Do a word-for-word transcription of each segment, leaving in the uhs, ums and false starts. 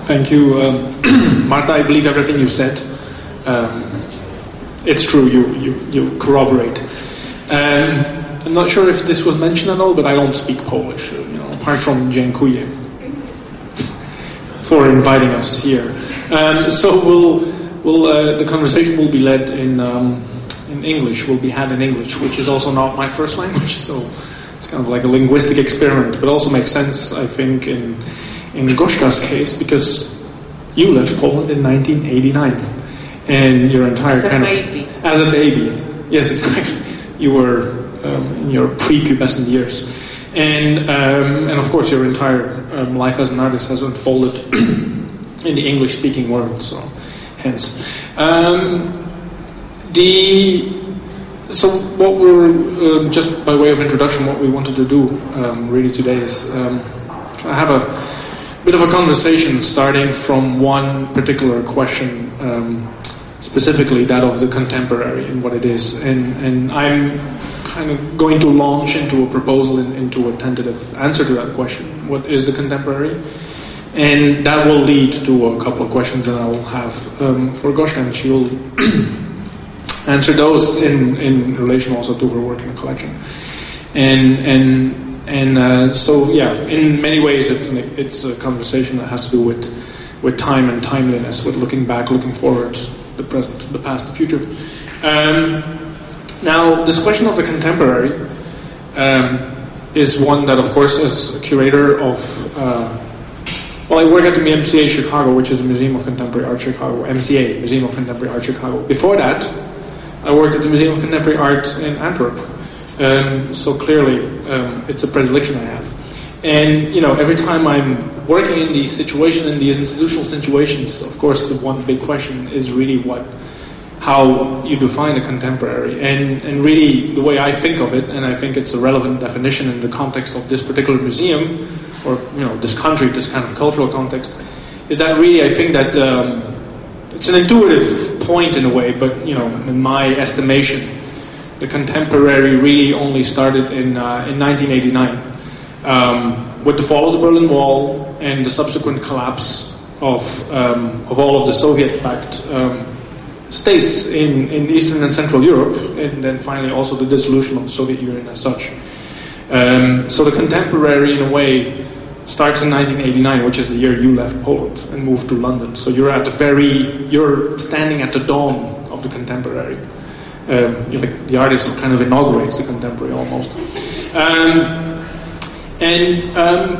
Thank you, um, Marta. I believe everything you said. Um, it's true. You you, you corroborate. Um, I'm not sure if this was mentioned at all, but I don't speak Polish. You know, apart from dziękuję for inviting us here. Um, so we'll we'll uh, the conversation will be led in um, in English. Will be had in English, which is also not my first language. So it's kind of like a linguistic experiment, but also makes sense, I think, in. In Gośka's case, because you left Poland in nineteen eighty-nine, and your entire as a kind baby. of as a baby, yes, exactly. You were um, in your prepubescent years, and um, and of course your entire um, life as an artist has unfolded in the English-speaking world. So, hence, um, the so what we're uh, just by way of introduction, what we wanted to do um, really today is um, I have a. bit of a conversation starting from one particular question, um, specifically that of the contemporary and what it is. And, and I'm kind of going to launch into a proposal, in, into a tentative answer to that question. What is the contemporary? And that will lead to a couple of questions that I will have um, for Gośka, and she will answer those in, in relation also to her work in the collection. And, and And uh, so, yeah, in many ways, it's an, it's a conversation that has to do with with time and timeliness, with looking back, looking forward, the present, the past, the future. Um, now, this question of the contemporary um, is one that, of course, as a curator of, uh, well, I work at the M C A Chicago, which is the Museum of Contemporary Art Chicago, M C A, Museum of Contemporary Art Chicago. Before that, I worked at the Museum of Contemporary Art in Antwerp. Um, so clearly, um, it's a predilection I have. And, you know, every time I'm working in these situations, in these institutional situations, of course, the one big question is really what, how you define a contemporary. And, and really, the way I think of it, and I think it's a relevant definition in the context of this particular museum, or, you know, this country, this kind of cultural context, is that really, I think that um, it's an intuitive point in a way, but, you know, in my estimation, the contemporary really only started in uh, in nineteen eighty-nine um, with the fall of the Berlin Wall and the subsequent collapse of um, of all of the Soviet-backed um, states in, in Eastern and Central Europe, and then finally also the dissolution of the Soviet Union as such. Um, so the contemporary, in a way, starts in nineteen eighty-nine, which is the year you left Poland and moved to London. So you're at the very, you're standing at the dawn of the contemporary. Um, you know, like the artist who kind of inaugurates the contemporary almost, um, and um,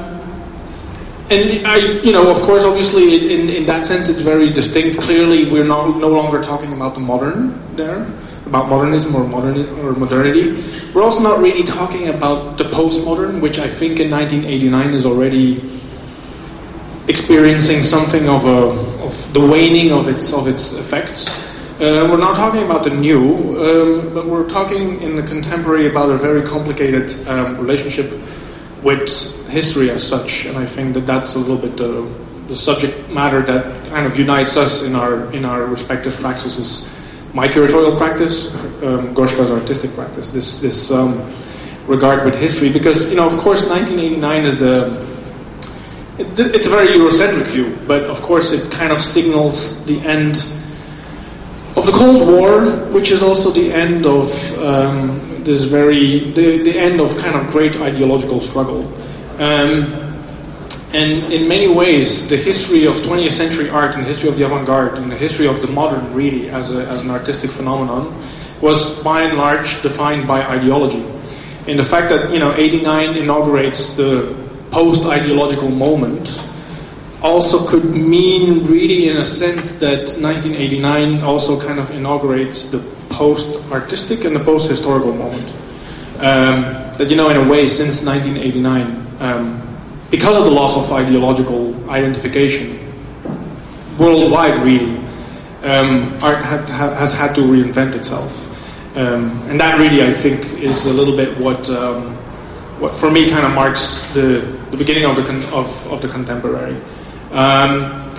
and I, you know, of course, obviously, in, in that sense, it's very distinct. Clearly, we're not no longer talking about the modern there, about modernism or modern or modernity. We're also not really talking about the postmodern, which I think in nineteen eighty-nine is already experiencing something of a of the waning of its of its effects. Uh, we're not talking about the new, um, but we're talking in the contemporary about a very complicated um, relationship with history as such, and I think that that's a little bit the, the subject matter that kind of unites us in our in our respective practices. My curatorial practice, um, Gośka's artistic practice. This this um, regard with history, because you know, of course, nineteen eighty-nine is the it, it's a very Eurocentric view, but of course, it kind of signals the end of the Cold War, which is also the end of um, this very the, the end of kind of great ideological struggle, um, and in many ways, the history of twentieth century art and the history of the avant-garde and the history of the modern, really, as a, as an artistic phenomenon, was by and large defined by ideology. And the fact that you know eighty-nine inaugurates the post-ideological moment also could mean, really, in a sense, that nineteen eighty-nine also kind of inaugurates the post-artistic and the post-historical moment. Um, that, you know, in a way, since nineteen eighty-nine, um, because of the loss of ideological identification, worldwide, really, um, art had, ha, has had to reinvent itself. Um, and that really, I think, is a little bit what, um, what for me, kind of marks the, the beginning of the, con- of, of the contemporary. Um,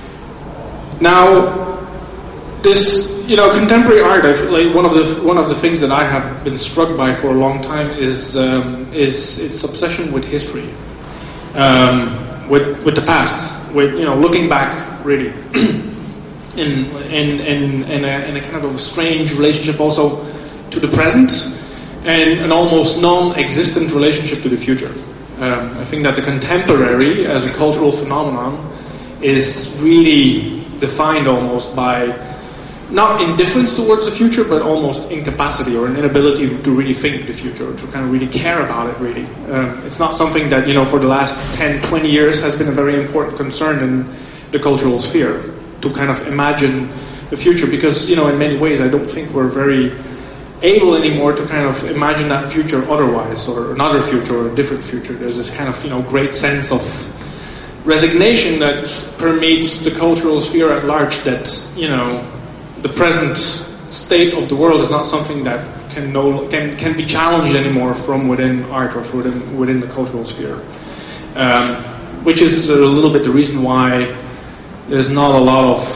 now, this, you know, contemporary art. I feel like one of the one of the things that I have been struck by for a long time is um, is its obsession with history. Um, with with the past, with you know looking back really, in in in in a, in a kind of a strange relationship also to the present, and an almost non-existent relationship to the future. Um, I think that the contemporary as a cultural phenomenon is really defined almost by not indifference towards the future, but almost incapacity or an inability to really think the future, to kind of really care about it really. Um, it's not something that, you know, for the last ten, twenty years has been a very important concern in the cultural sphere, to kind of imagine the future, because, you know, in many ways I don't think we're very able anymore to kind of imagine that future otherwise, or another future, or a different future. There's this kind of, you know, great sense of resignation that permeates the cultural sphere at large, that, you know, the present state of the world is not something that can no, can can be challenged anymore from within art or from within, within the cultural sphere, um, which is a little bit the reason why there's not a lot of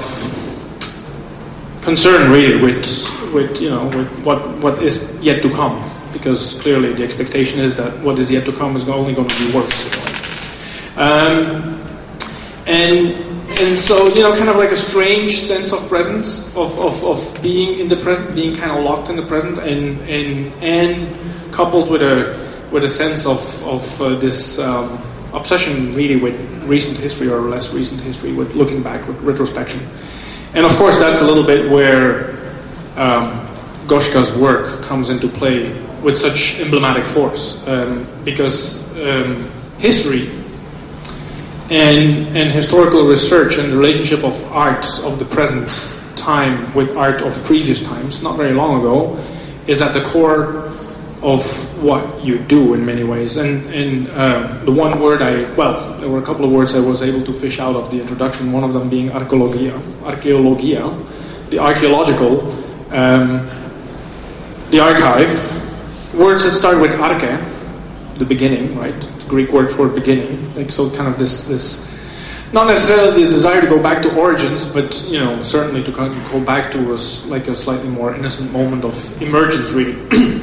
concern really with with you know with what what is yet to come, because clearly the expectation is that what is yet to come is only going to be worse. Um, and. And so, you know, kind of like a strange sense of presence, of, of, of being in the present, being kind of locked in the present, and and, and coupled with a with a sense of of uh, this um, obsession, really, with recent history or less recent history, with looking back, with retrospection. And of course, that's a little bit where um, Gośka's work comes into play with such emblematic force, um, because um, history. And, and historical research and the relationship of art of the present time with art of previous times, not very long ago, is at the core of what you do in many ways. And, and uh, the one word I, well, there were a couple of words I was able to fish out of the introduction, one of them being archeologia, archeologia, the archaeological, um, the archive, words that start with arche, the beginning, right? The Greek word for beginning. Like, so kind of this, this, not necessarily the desire to go back to origins, but, you know, certainly to kind of go back to a, like a slightly more innocent moment of emergence, really.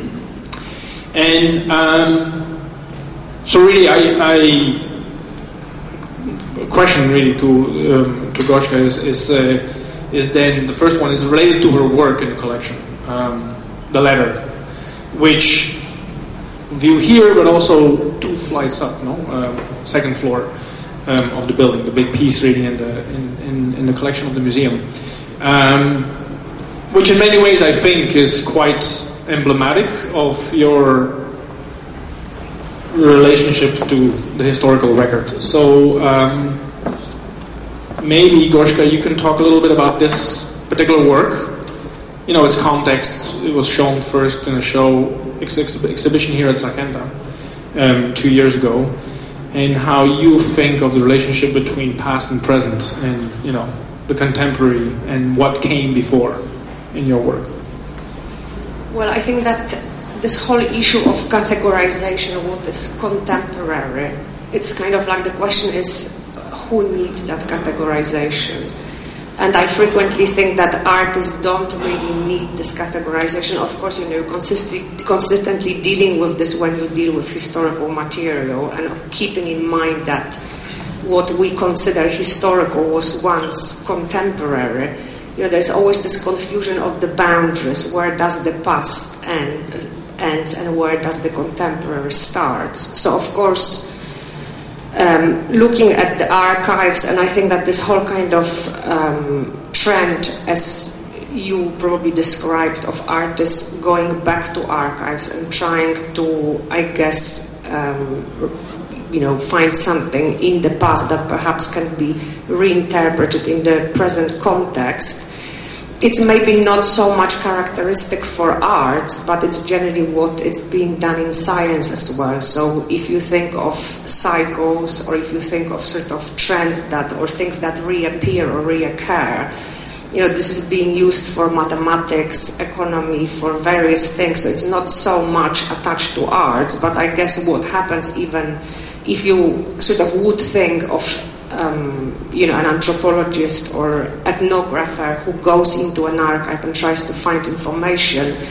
And um, so really, I, I a question really to um, to Gośka is is, uh, is then, the first one is related to her work in the collection, um, the letter, which view here, but also two flights up, no, um, second floor um, of the building, the big piece really in the in, in, in the collection of the museum, um, which in many ways I think is quite emblematic of your relationship to the historical record. So um, maybe Gośka, you can talk a little bit about this particular work. You know, its context. It was shown first in a show ex- ex- exhibition here at Zachęta um, two years ago, and how you think of the relationship between past and present, and, you know, the contemporary and what came before in your work. Well, I think that this whole issue of categorization, what is contemporary, it's kind of like the question is, who needs that categorization? And I frequently think that artists don't really need this categorization. Of course, you know, consist- consistently dealing with this when you deal with historical material, and keeping in mind that what we consider historical was once contemporary. You know, there's always this confusion of the boundaries. Where does the past end, ends, and where does the contemporary starts? So, of course, Um, looking at the archives, and I think that this whole kind of um, trend, as you probably described, of artists going back to archives and trying to, I guess, um, you know, find something in the past that perhaps can be reinterpreted in the present context. It's maybe not so much characteristic for arts, but it's generally what is being done in science as well. So if you think of cycles, or if you think of sort of trends that, or things that reappear or reoccur, you know, this is being used for mathematics, economy, for various things. So it's not so much attached to arts, but I guess what happens even if you sort of would think of Um, you know, an anthropologist or ethnographer who goes into an archive and tries to find information,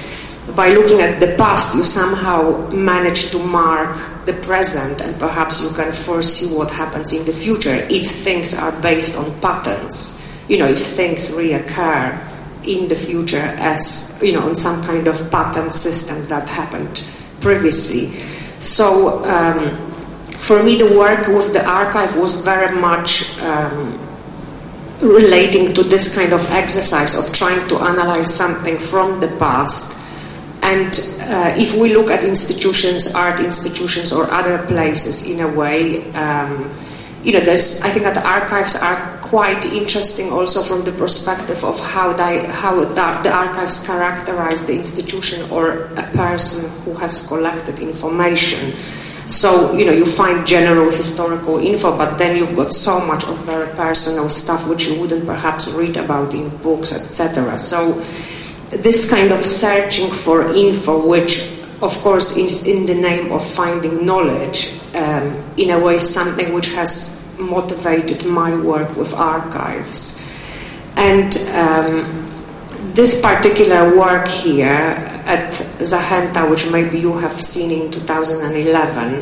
by looking at the past, you somehow manage to mark the present, and perhaps you can foresee what happens in the future if things are based on patterns. You know, if things reoccur in the future as, you know, on some kind of pattern system that happened previously. So, um, for me, the work with the archive was very much um, relating to this kind of exercise of trying to analyze something from the past. And uh, if we look at institutions, art institutions, or other places in a way, um, you know, there's, I think that the archives are quite interesting also from the perspective of how, they, how the archives characterize the institution or a person who has collected information. So, you know, you find general historical info, but then you've got so much of very personal stuff which you wouldn't perhaps read about in books, et cetera. So, this kind of searching for info, which, of course, is in the name of finding knowledge, um, in a way, something which has motivated my work with archives. And um, this particular work here at Zachęta, which maybe you have seen in two thousand eleven,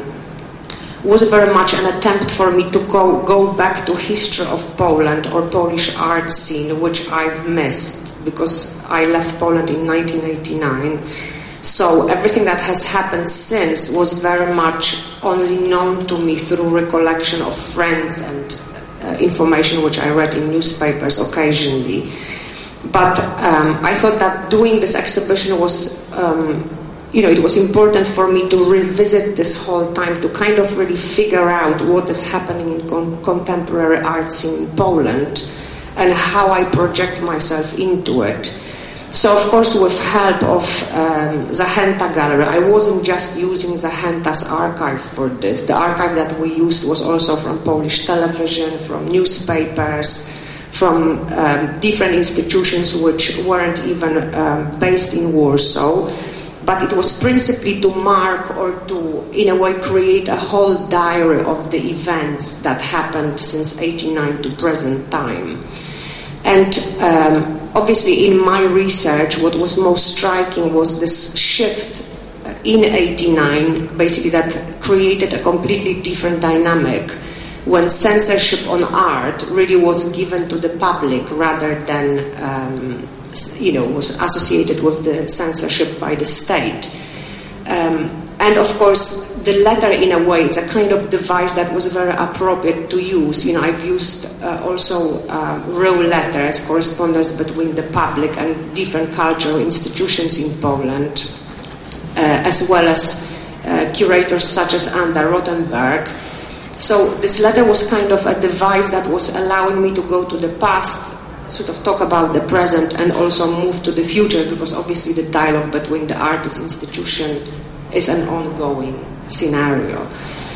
was very much an attempt for me to go, go back to history of Poland or Polish art scene, which I've missed because I left Poland in nineteen eighty-nine. So everything that has happened since was very much only known to me through recollection of friends and uh, information which I read in newspapers occasionally. But um, I thought that doing this exhibition was, um, you know, it was important for me to revisit this whole time, to kind of really figure out what is happening in con- contemporary art scene in Poland and how I project myself into it. So, of course, with help of um, Zachęta Gallery, I wasn't just using Zachęta's archive for this. The archive that we used was also from Polish television, from newspapers, from um, different institutions which weren't even um, based in Warsaw. But it was principally to mark or to, in a way, create a whole diary of the events that happened since eighty-nine to present time. And um, obviously in my research, what was most striking was this shift in eighty-nine, basically that created a completely different dynamic when censorship on art really was given to the public rather than, um, you know, was associated with the censorship by the state. Um, and of course, the letter, in a way, it's a kind of device that was very appropriate to use. You know, I've used uh, also uh, real letters, correspondence between the public and different cultural institutions in Poland, uh, as well as uh, curators such as Anna Rothenberg. So this letter was kind of a device that was allowing me to go to the past, sort of talk about the present, and also move to the future, because obviously the dialogue between the artist institution is an ongoing scenario.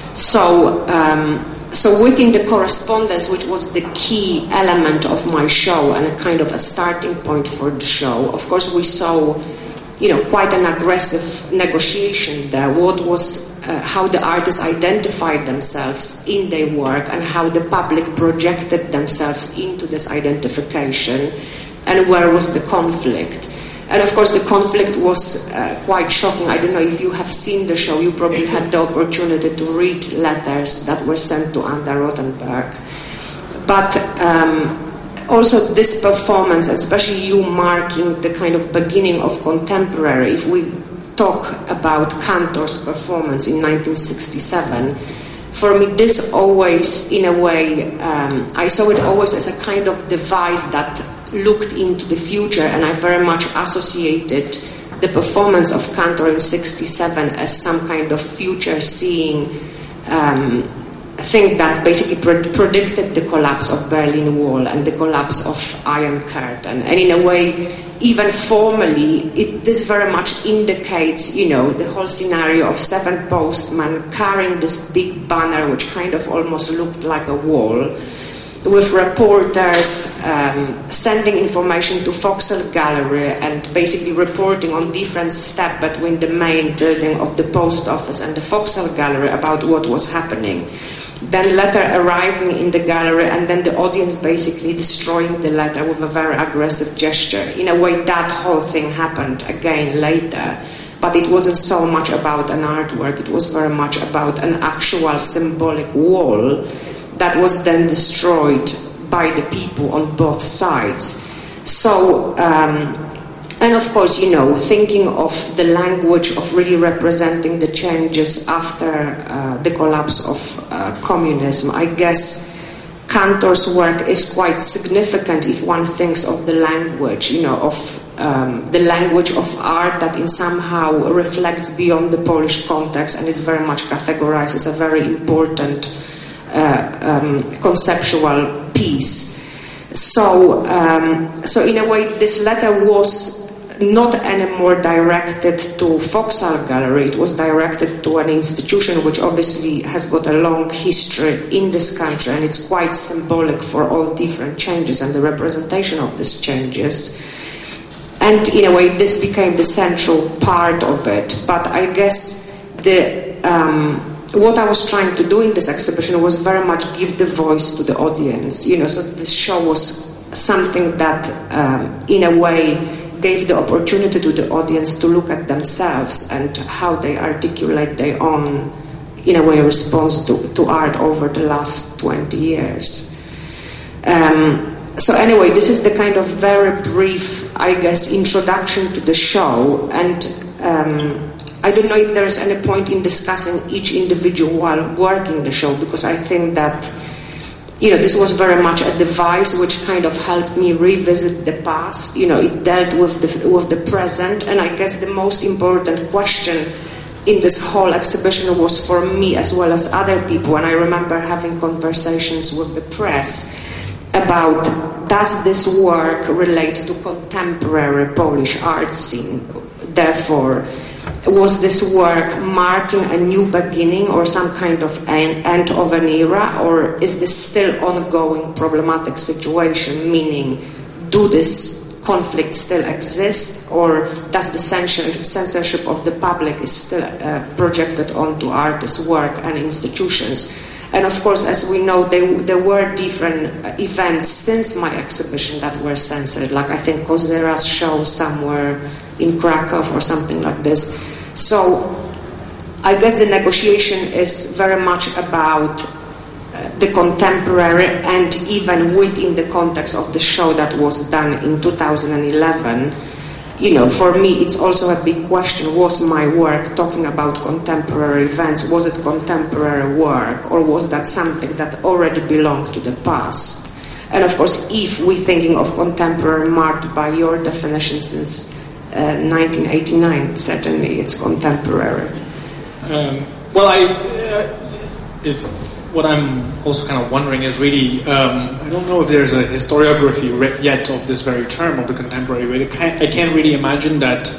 So, um, so within the correspondence, which was the key element of my show and a kind of a starting point for the show, of course we saw, you know, quite an aggressive negotiation there. What was, uh, how the artists identified themselves in their work and how the public projected themselves into this identification, and where was the conflict. And of course the conflict was uh, quite shocking. I don't know if you have seen the show, you probably had the opportunity to read letters that were sent to Anna Rothenberg. But um, also this performance, especially you marking the kind of beginning of contemporary, if we talk about Cantor's performance in nineteen sixty-seven, for me this always, in a way, um, I saw it always as a kind of device that looked into the future, and I very much associated the performance of Cantor in sixty-seven as some kind of future-seeing um, thing that basically pre- predicted the collapse of Berlin Wall and the collapse of Iron Curtain. And in a way, even formally, it, this very much indicates, you know, the whole scenario of seven postmen carrying this big banner, which kind of almost looked like a wall, with reporters um, sending information to Vauxhall Gallery and basically reporting on different steps between the main building of the post office and the Vauxhall Gallery about what was happening. then letter arriving in the gallery, and then the audience basically destroying the letter with a very aggressive gesture. In a way, that whole thing happened again later, but it wasn't so much about an artwork, it was very much about an actual symbolic wall that was then destroyed by the people on both sides. So, um, and of course, you know, thinking of the language of really representing the changes after uh, the collapse of uh, communism, I guess Cantor's work is quite significant if one thinks of the language, you know, of um, the language of art that in somehow reflects beyond the Polish context, and it's very much categorized as a very important uh, um, conceptual piece. So, um, so in a way, this letter was not anymore directed to Vauxhall Gallery. It was directed to an institution which obviously has got a long history in this country, and it's quite symbolic for all different changes and the representation of these changes. And in a way, this became the central part of it. But I guess the um, what I was trying to do in this exhibition was very much give the voice to the audience. You know, so this show was something that, um, in a way, gave the opportunity to the audience to look at themselves and how they articulate their own, in a way, response to, to art over the last twenty years. Um, so anyway, this is the kind of very brief, I guess, introduction to the show, and um, I don't know if there is any point in discussing each individual work in the show, because I think that, you know, this was very much a device which kind of helped me revisit the past. You know, it dealt with the, with the present, and I guess the most important question in this whole exhibition was for me as well as other people, and I remember having conversations with the press about, does this work relate to contemporary Polish art scene? Therefore, was this work marking a new beginning or some kind of end, end of an era, or is this still ongoing problematic situation, meaning do this conflict still exist, or does the censorship of the public is still uh, projected onto artists' work and institutions? And of course, as we know, they, there were different events since my exhibition that were censored, like I think Kozera's show somewhere in Krakow or something like this. So I guess the negotiation is very much about uh, the contemporary, and even within the context of the show that was done in two thousand eleven, you know, for me it's also a big question, was my work talking about contemporary events, was it contemporary work, or was that something that already belonged to the past? And of course, if we're thinking of contemporary marked by your definition since uh, nineteen eighty-nine, certainly it's contemporary. Um, well, I, uh, if, what I'm also kind of wondering is really, um, I don't know if there's a historiography yet of this very term of the contemporary, but I can't, I can't really imagine that.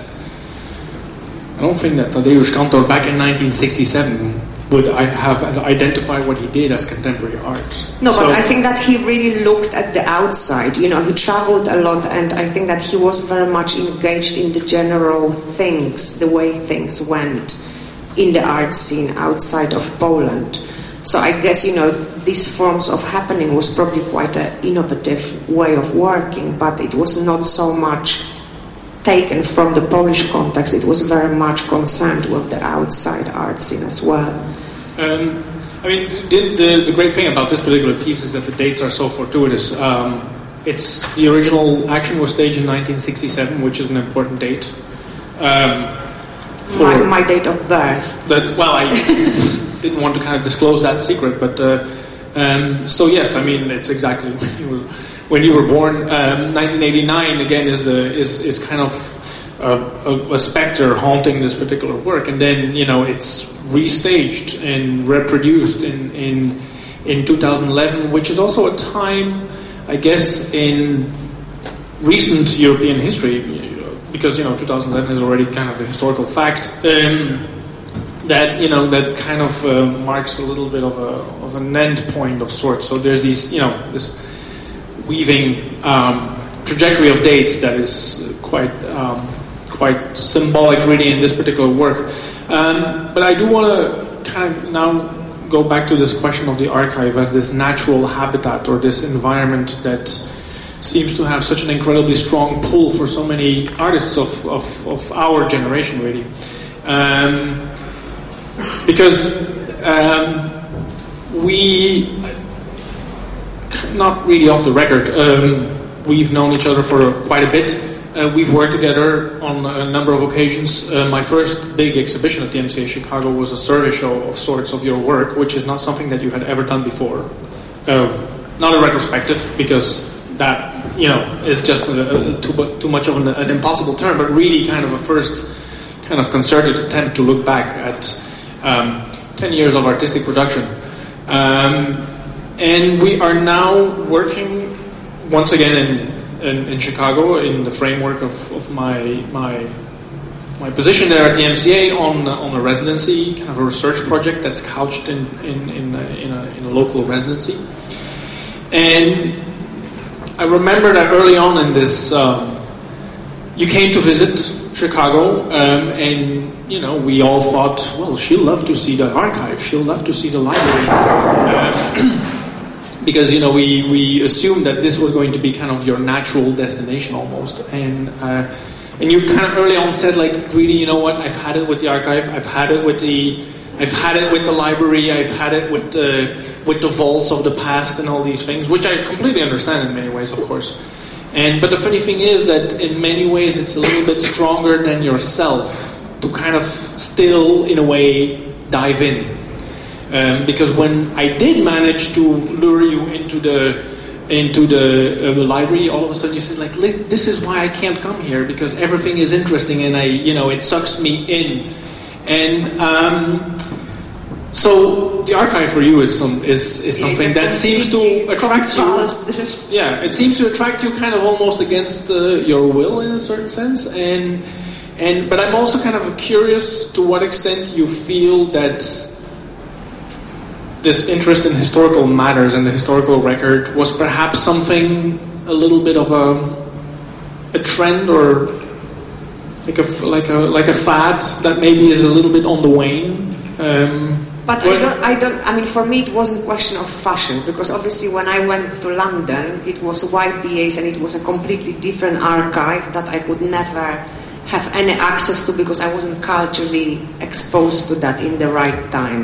I don't think that Tadeusz Kantor back in nineteen sixty-seven would I have identified what he did as contemporary art. No, so, but I think that he really looked at the outside. You know, he traveled a lot, and I think that he was very much engaged in the general things, the way things went in the art scene outside of Poland. So I guess, you know, these forms of happening was probably quite an innovative way of working, but it was not so much taken from the Polish context. It was very much concerned with the outside art scene as well. Um, I mean, the, the, the great thing about this particular piece is that the dates are so fortuitous. Um, it's the original action was staged in nineteen sixty-seven, which is an important date. Um, for my, my date of birth. That's, well, I didn't want to kind of disclose that secret, but uh, um, so yes, I mean, it's exactly when you were, when you were born. Um, nineteen eighty-nine again is a, is is kind of a, a, a specter haunting this particular work, and then, you know, it's restaged and reproduced in in in two thousand eleven, which is also a time, I guess, in recent European history, because, you know, two thousand eleven is already kind of a historical fact. Um, that, you know, that kind of uh, marks a little bit of a of an end point of sorts. So there's these, you know, this weaving um, trajectory of dates that is quite um, quite symbolic, really, in this particular work. Um, but I do want to kind of now go back to this question of the archive as this natural habitat or this environment that seems to have such an incredibly strong pull for so many artists of, of, of our generation, really. Um, because um, we, not really off the record, um, we've known each other for quite a bit. Uh, we've worked together on a number of occasions. Uh, my first big exhibition at the M C A Chicago was a survey show of sorts of your work, which is not something that you had ever done before. Uh, not a retrospective, because that, you know, is just a, a, too, too much of an, an impossible term, but really kind of a first kind of concerted attempt to look back at um, ten years of artistic production. Um, and we are now working once again in In, in Chicago, in the framework of, of my my my position there at the M C A on on a residency, kind of a research project that's couched in in in a, in a, in a local residency. And I remember that early on in this, um, you came to visit Chicago, um, and you know we all thought, well, she'll love to see the archive, she'll love to see the library. Um, Because, you know, we, we assumed that this was going to be kind of your natural destination almost. And uh, and you kind of early on said, like, really, you know what, I've had it with the archive, I've had it with the I've had it with the library, I've had it with the, with the vaults of the past and all these things, which I completely understand in many ways, of course. And but the funny thing is that in many ways it's a little bit stronger than yourself to kind of still, in a way, dive in. Um, because when I did manage to lure you into the into the uh, library, all of a sudden you said, like, this is why I can't come here, because everything is interesting and I, you know, it sucks me in. And um, so the archive for you is some is, is something that seems to attract you. Yeah, it seems to attract you kind of almost against uh, your will in a certain sense. And and but I'm also kind of curious to what extent you feel that this interest in historical matters and the historical record was perhaps something a little bit of a a trend or like a like a like a fad that maybe is a little bit on the wane. Um, but I don't, I don't. I mean, for me, it wasn't a question of fashion, because obviously when I went to London, it was Y P A's and it was a completely different archive that I could never have any access to because I wasn't culturally exposed to that in the right time.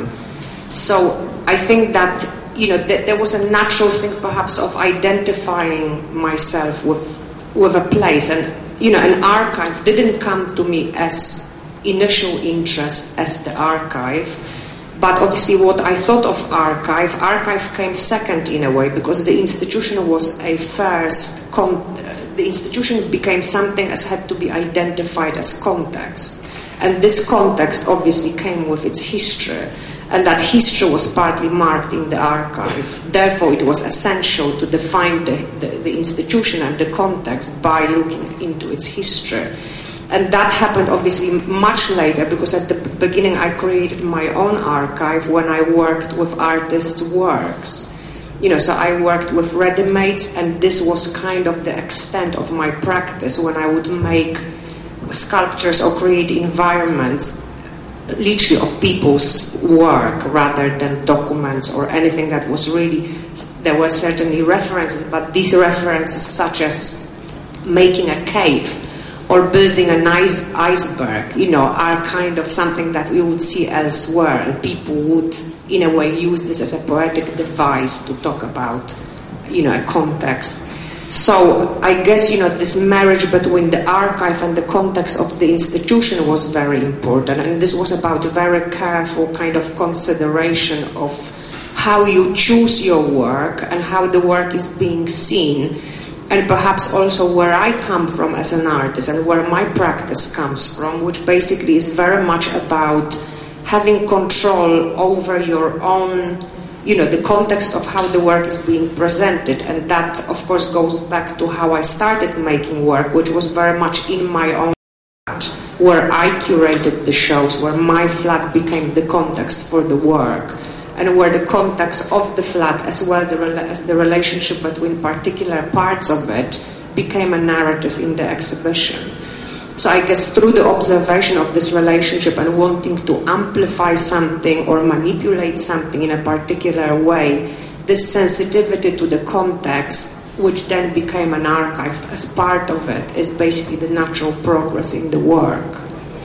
So I think that, you know, th- there was a natural thing perhaps of identifying myself with with a place. And, you know, an archive didn't come to me as initial interest as the archive. But obviously what I thought of archive, archive came second in a way, because the institution was a first, con- the institution became something as had to be identified as context. And this context obviously came with its history. And that history was partly marked in the archive. Therefore, it was essential to define the, the, the institution and the context by looking into its history. And that happened obviously much later, because at the beginning I created my own archive when I worked with artists' works. You know, so I worked with ready-mades, and this was kind of the extent of my practice when I would make sculptures or create environments literally of people's work rather than documents or anything that was really, there were certainly references, but these references such as making a cave or building a nice iceberg, you know, are kind of something that we would see elsewhere, and people would in a way use this as a poetic device to talk about, you know, a context. So I guess, you know, this marriage between the archive and the context of the institution was very important, and this was about very careful kind of consideration of how you choose your work and how the work is being seen, and perhaps also where I come from as an artist and where my practice comes from, which basically is very much about having control over your own, you know, the context of how the work is being presented. And that, of course, goes back to how I started making work, which was very much in my own flat, where I curated the shows, where my flat became the context for the work, and where the context of the flat, as well as the relationship between particular parts of it, became a narrative in the exhibition. So I guess through the observation of this relationship and wanting to amplify something or manipulate something in a particular way, this sensitivity to the context, which then became an archive as part of it, is basically the natural progress in the work.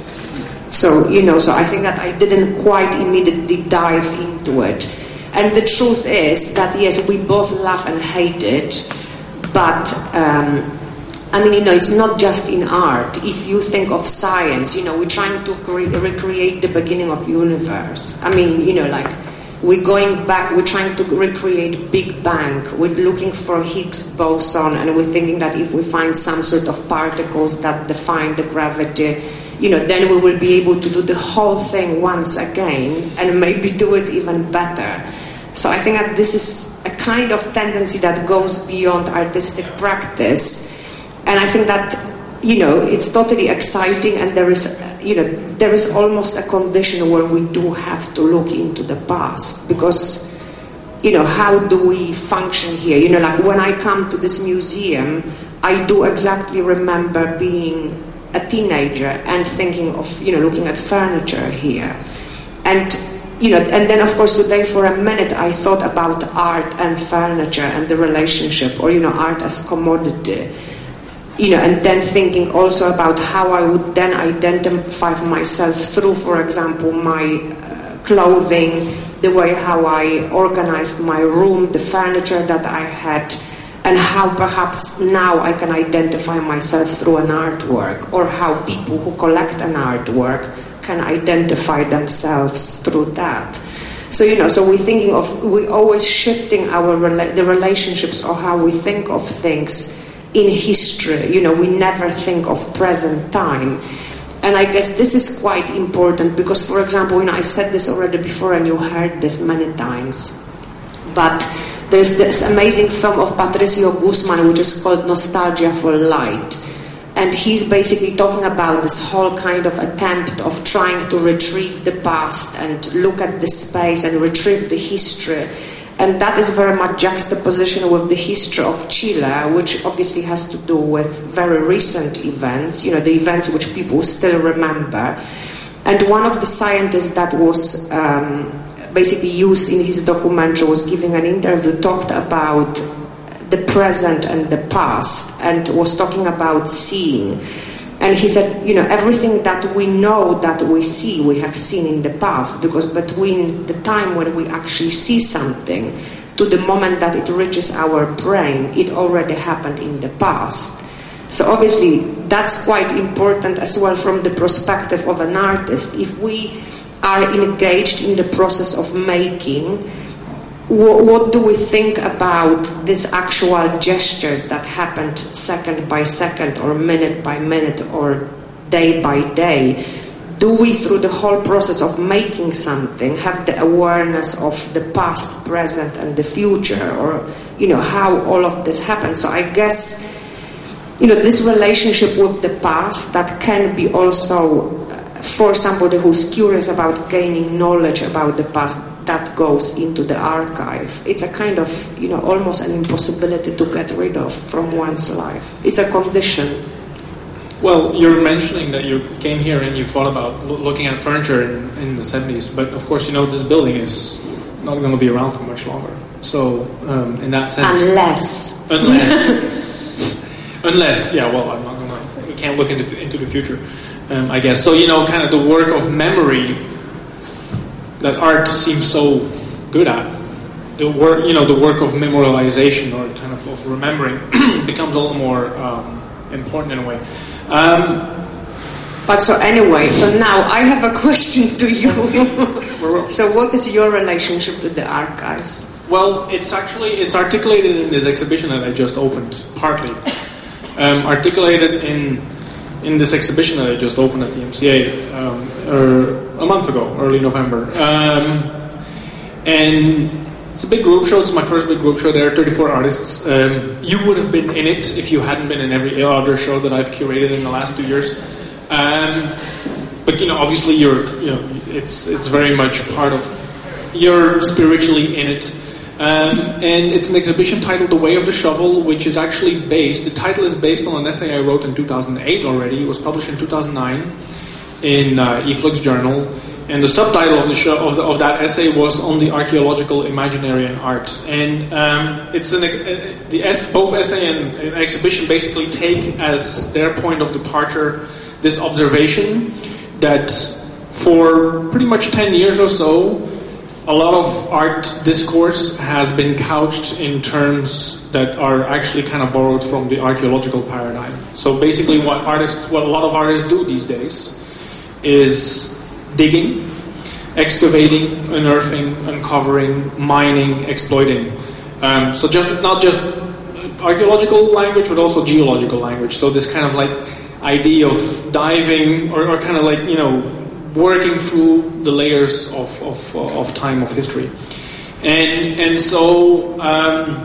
So, you know, so I think that I didn't quite immediately dive into it. And the truth is that, yes, we both love and hate it, but... Um, I mean, you know, it's not just in art. If you think of science, you know, we're trying to cre- recreate the beginning of universe. I mean, you know, like, we're going back, we're trying to recreate Big Bang. We're looking for Higgs boson, and we're thinking that if we find some sort of particles that define the gravity, you know, then we will be able to do the whole thing once again, and maybe do it even better. So I think that this is a kind of tendency that goes beyond artistic practice. And I think that, you know, it's totally exciting, and there is, you know, there is almost a condition where we do have to look into the past, because, you know, how do we function here? You know, like when I come to this museum, I do exactly remember being a teenager and thinking of, you know, looking at furniture here. And, you know, and then of course today for a minute I thought about art and furniture and the relationship, or, you know, art as commodity. You know, and then thinking also about how I would then identify myself through, for example, my uh, clothing, the way how I organized my room, the furniture that I had, and how perhaps now I can identify myself through an artwork, or how people who collect an artwork can identify themselves through that. So, you know, so we're thinking of, we're always shifting our rela- the relationships or how we think of things in history. You know, we never think of present time. And I guess this is quite important because, for example, you know, I said this already before and you heard this many times, but there's this amazing film of Patricio Guzman which is called Nostalgia for Light. And he's basically talking about this whole kind of attempt of trying to retrieve the past and look at the space and retrieve the history. And that is very much juxtaposition with the history of Chile, which obviously has to do with very recent events, you know, the events which people still remember. And one of the scientists that was um, basically used in his documentary was giving an interview, talked about the present and the past, and was talking about seeing. And he said, you know, everything that we know that we see, we have seen in the past, because between the time when we actually see something to the moment that it reaches our brain, it already happened in the past. So obviously, that's quite important as well from the perspective of an artist. If we are engaged in the process of making, what do we think about these actual gestures that happened second by second or minute by minute or day by day? Do we, through the whole process of making something, have the awareness of the past, present, and the future? Or, you know, how all of this happens? So I guess, you know, this relationship with the past that can be also, for somebody who's curious about gaining knowledge about the past, that goes into the archive. It's a kind of, you know, almost an impossibility to get rid of from one's life. It's a condition. Well, you're mentioning that you came here and you thought about lo- looking at furniture in, in the seventies, but of course, you know, this building is not going to be around for much longer. So, um, in that sense... Unless. Unless. unless, yeah, well, I'm not going to... We can't look into, into the future, um, I guess. So, you know, kind of the work of memory that art seems so good at, the work, you know, the work of memorialization or kind of, of remembering becomes a little more um, important in a way. Um, but so anyway, so now I have a question to you. So what is your relationship to the archive? Well, it's actually, it's articulated in this exhibition that I just opened, partly. Um, articulated in in this exhibition that I just opened at the M C A um, er, a month ago, early November. Um, and it's a big group show. It's my first big group show. There are thirty-four artists. Um, you would have been in it if you hadn't been in every other show that I've curated in the last two years. Um, but, you know, obviously you're, you know, it's it's very much part of, you're spiritually in it. Um, and it's an exhibition titled The Way of the Shovel, which is actually based, the title is based on an essay I wrote in two thousand eight already. It was published in two thousand nine in uh, eFlux Journal. And the subtitle of the show of, the, of that essay was On the Archaeological Imaginary and Art. And um, it's an, uh, the es- both essay and, and exhibition basically take as their point of departure this observation that for pretty much ten years or so, a lot of art discourse has been couched in terms that are actually kind of borrowed from the archaeological paradigm. So basically what artists, what a lot of artists do these days is digging, excavating, unearthing, uncovering, mining, exploiting. Um, so just not just archaeological language, but also geological language. So this kind of like idea of diving or, or kind of like, you know, working through the layers of, of, of time, of history. And and so um,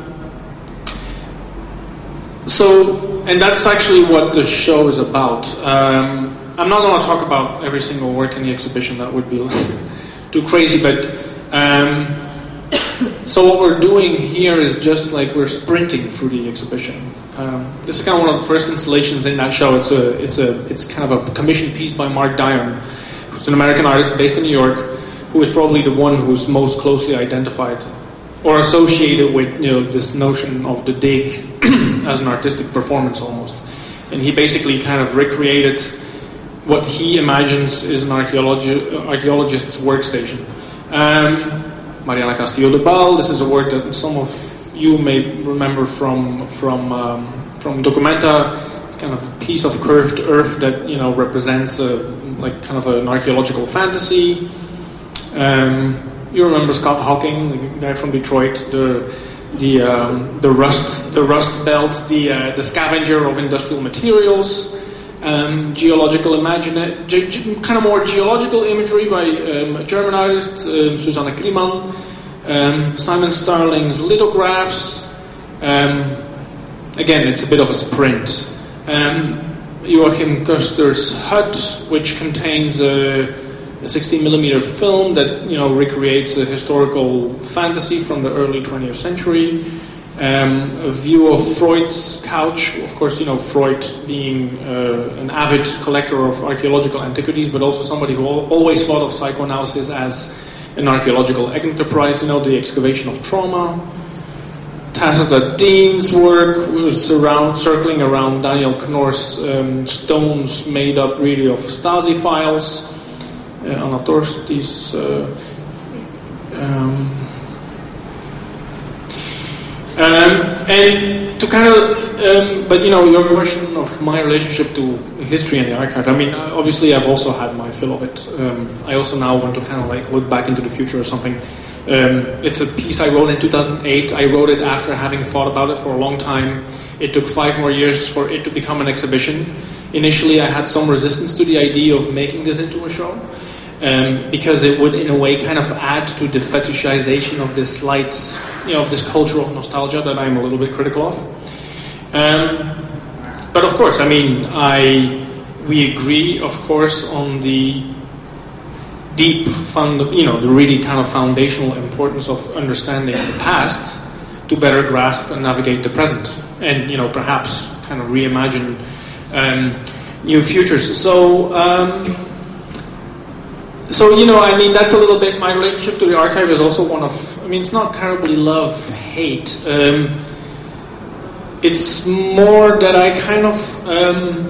so and that's actually what the show is about. Um, I'm not going to talk about every single work in the exhibition, that would be too crazy, but um, so what we're doing here is just like we're sprinting through the exhibition. Um, this is kind of one of the first installations in that show. It's a it's a it's kind of a commissioned piece by Mark Dion, who's an American artist based in New York, who is probably the one who's most closely identified or associated with, you know, this notion of the dig as an artistic performance almost. And he basically kind of recreated what he imagines is an archaeologi- archaeologist's workstation. Um, Mariana Castillo de Bal, this is a work that some of you may remember from from um, from Documenta. It's kind of a piece of curved earth that, you know, represents a, like kind of an archaeological fantasy. Um, you remember Scott Hawking, the guy from Detroit, the the um, the rust the rust belt, the uh, the scavenger of industrial materials. Um, geological imagine, ge- ge- kind of more geological imagery by um, a German artist, um, Susanne Kriemann, um, Simon Starling's lithographs. Um, again, it's a bit of a sprint. Um, Joachim Köster's Hut, which contains a, a sixteen millimeter film that, you know, recreates a historical fantasy from the early twentieth century. Um, a view of Freud's couch, of course, you know, Freud being uh, an avid collector of archaeological antiquities, but also somebody who al- always thought of psychoanalysis as an archaeological enterprise, you know, the excavation of trauma. Tacita Dean's work was around, circling around Daniel Knorr's um, stones made up really of Stasi files. Uh, Anna Torsti's uh, um, Um, and to kind of, um, but you know, your question of my relationship to history and the archive, I mean, obviously I've also had my fill of it. Um, I also now want to kind of like look back into the future or something. Um, it's a piece I wrote in two thousand eight. I wrote it after having thought about it for a long time. It took five more years for it to become an exhibition. Initially, I had some resistance to the idea of making this into a show. Um, because it would, in a way, kind of add to the fetishization of this slight, you know, of this culture of nostalgia that I'm a little bit critical of. Um, but of course, I mean, I we agree, of course, on the deep, fund, you know, the really kind of foundational importance of understanding the past to better grasp and navigate the present, and, you know, perhaps kind of reimagine um, new futures. So. Um, So, you know, I mean, that's a little bit, my relationship to the archive is also one of, I mean, it's not terribly love, hate. Um, it's more that I kind of, um,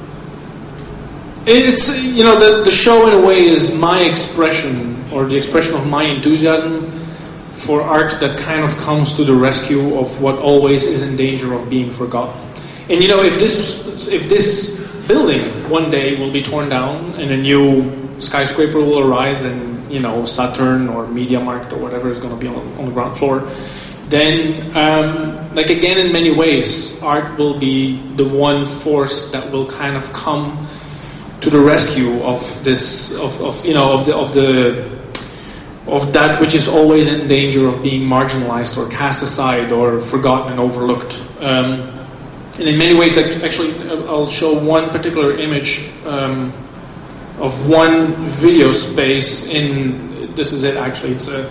it's, you know, the, the show in a way is my expression, or the expression of my enthusiasm for art that kind of comes to the rescue of what always is in danger of being forgotten. And, you know, if this, if this building one day will be torn down and a new skyscraper will arise in, you know, Saturn or Media Markt or whatever is going to be on, on the ground floor, then, um, like again, in many ways, art will be the one force that will kind of come to the rescue of this, of, of you know, of the, of the, of that which is always in danger of being marginalized or cast aside or forgotten and overlooked. Um, and in many ways, actually, I'll show one particular image. Um, of one video space in, this is it actually, it's a,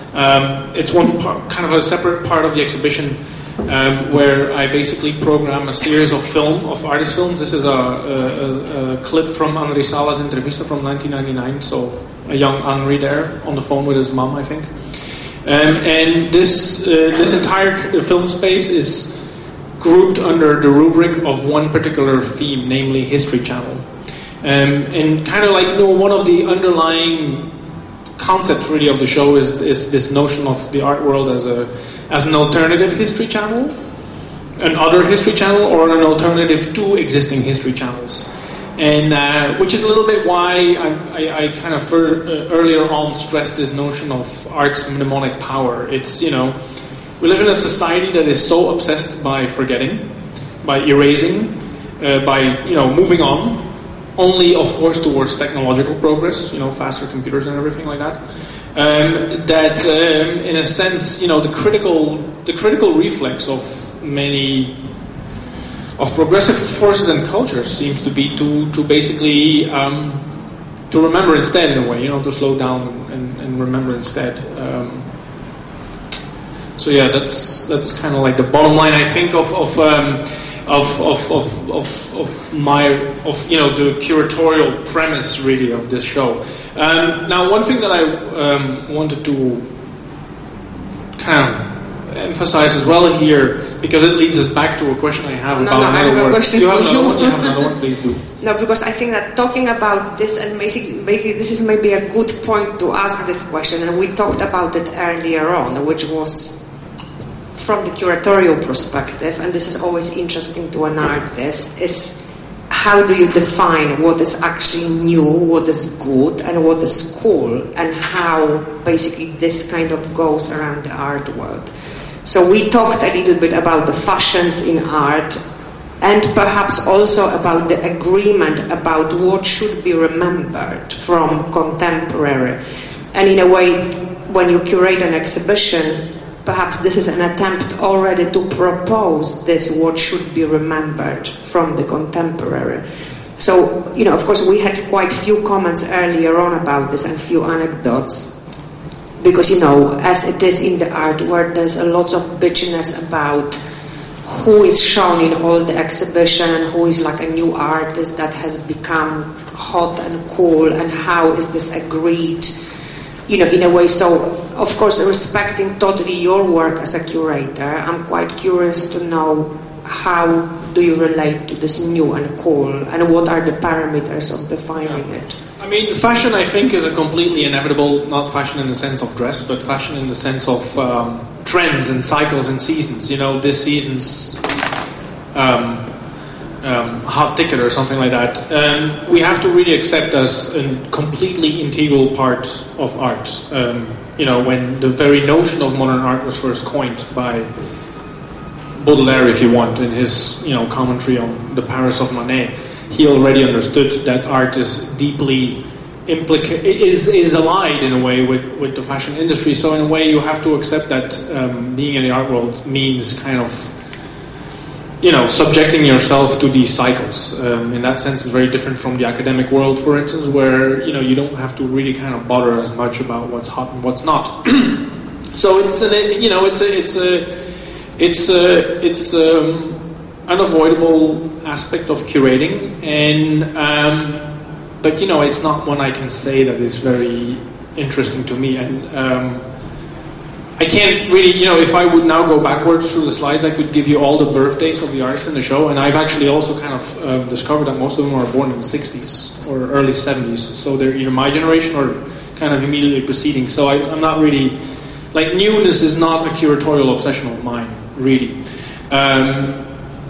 Um, it's one part, kind of a separate part of the exhibition um, where I basically program a series of film, of artist films. This is a, a, a clip from Henri Sala's Entrevista from nineteen ninety-nine, so a young Henri there on the phone with his mom, I think. Um, and this uh, this entire film space is grouped under the rubric of one particular theme, namely History Channel. Um, and kind of like, you know, one of the underlying concepts really of the show is, is this notion of the art world as a as an alternative history channel, an other history channel, or an alternative to existing history channels. And uh, which is a little bit why I, I, I kind of for, uh, earlier on stressed this notion of art's mnemonic power. It's, you know, we live in a society that is so obsessed by forgetting, by erasing, uh, by, you know, moving on, only, of course, towards technological progress, you know, faster computers and everything like that, um, that, um, in a sense, you know, the critical, the critical reflex of many, of progressive forces and cultures seems to be to, to basically, um, to remember instead, in a way, you know, to slow down and, and remember instead. Um, So yeah, that's that's kind of like the bottom line, I think, of of um, of, of, of of of my of you know the curatorial premise really of this show. Um, now, one thing that I um, wanted to kind of emphasize as well here, because it leads us back to a question I have no, about no, another I have work. A question you have for another you. one. You have another one. Please do. No, because I think that talking about this, and basically, maybe this is maybe a good point to ask this question, and we talked about it earlier on, which was from the curatorial perspective, and this is always interesting to an artist, is how do you define what is actually new, what is good, and what is cool, and how basically this kind of goes around the art world. So we talked a little bit about the fashions in art, and perhaps also about the agreement about what should be remembered from contemporary. And in a way, when you curate an exhibition, perhaps this is an attempt already to propose this, what should be remembered from the contemporary. So, you know, of course, we had quite few comments earlier on about this and few anecdotes, because, you know, as it is in the art world, there's a lot of bitchiness about who is shown in all the exhibition and who is like a new artist that has become hot and cool, and how is this agreed, you know, in a way. So, of course, respecting totally your work as a curator, I'm quite curious to know how do you relate to this new and cool, and what are the parameters of defining yeah. it? I mean, fashion, I think, is a completely inevitable, not fashion in the sense of dress, but fashion in the sense of um, trends and cycles and seasons. You know, this season's um, um, hot ticket or something like that. Um, we have to really accept as a completely integral part of art. Um, you know, when the very notion of modern art was first coined by Baudelaire, if you want, in his, you know, commentary on the Paris of Manet, he already understood that art is deeply implica- is is allied in a way with, with the fashion industry. So in a way, you have to accept that um, being in the art world means kind of, you know, subjecting yourself to these cycles. Um, in that sense, it's very different from the academic world, for instance, where, you know, you don't have to really kind of bother as much about what's hot and what's not. So it's an, you know, it's a it's a it's a it's um, unavoidable aspect of curating, and um, but you know, it's not one I can say that is very interesting to me, and um, I can't really, you know, if I would now go backwards through the slides, I could give you all the birthdays of the artists in the show, and I've actually also kind of um, discovered that most of them are born in the sixties or early seventies, so they're either my generation or kind of immediately preceding. So I, I'm not really, like, newness is not a curatorial obsession of mine, really. Um,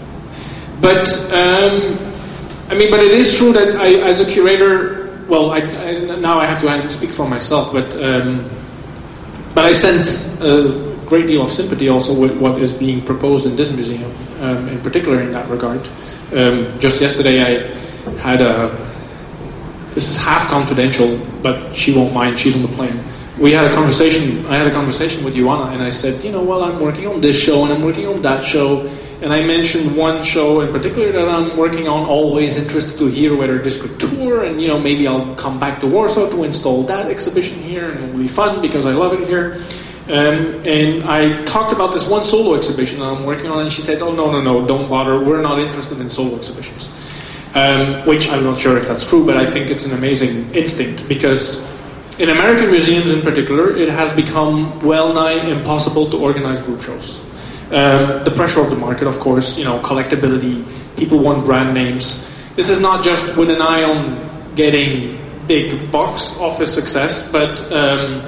But, um, I mean, but it is true that I, as a curator, well, I, I, now I have to speak for myself, but um, but I sense a great deal of sympathy also with what is being proposed in this museum, um, in particular in that regard. Um, just yesterday I had a, this is half confidential, but she won't mind, she's on the plane. We had a conversation, I had a conversation with Joanna, and I said, you know, well, I'm working on this show, and I'm working on that show. And I mentioned one show in particular that I'm working on, always interested to hear whether this could tour, and, you know, maybe I'll come back to Warsaw to install that exhibition here, and it'll be fun because I love it here. Um, and I talked about this one solo exhibition that I'm working on, and she said, oh, no, no, no, don't bother, we're not interested in solo exhibitions. Um, which I'm not sure if that's true, but I think it's an amazing instinct, because in American museums in particular, it has become well-nigh impossible to organize group shows. Um, the pressure of the market, of course, you know, collectability, people want brand names. This is not just with an eye on getting big box office success, but um,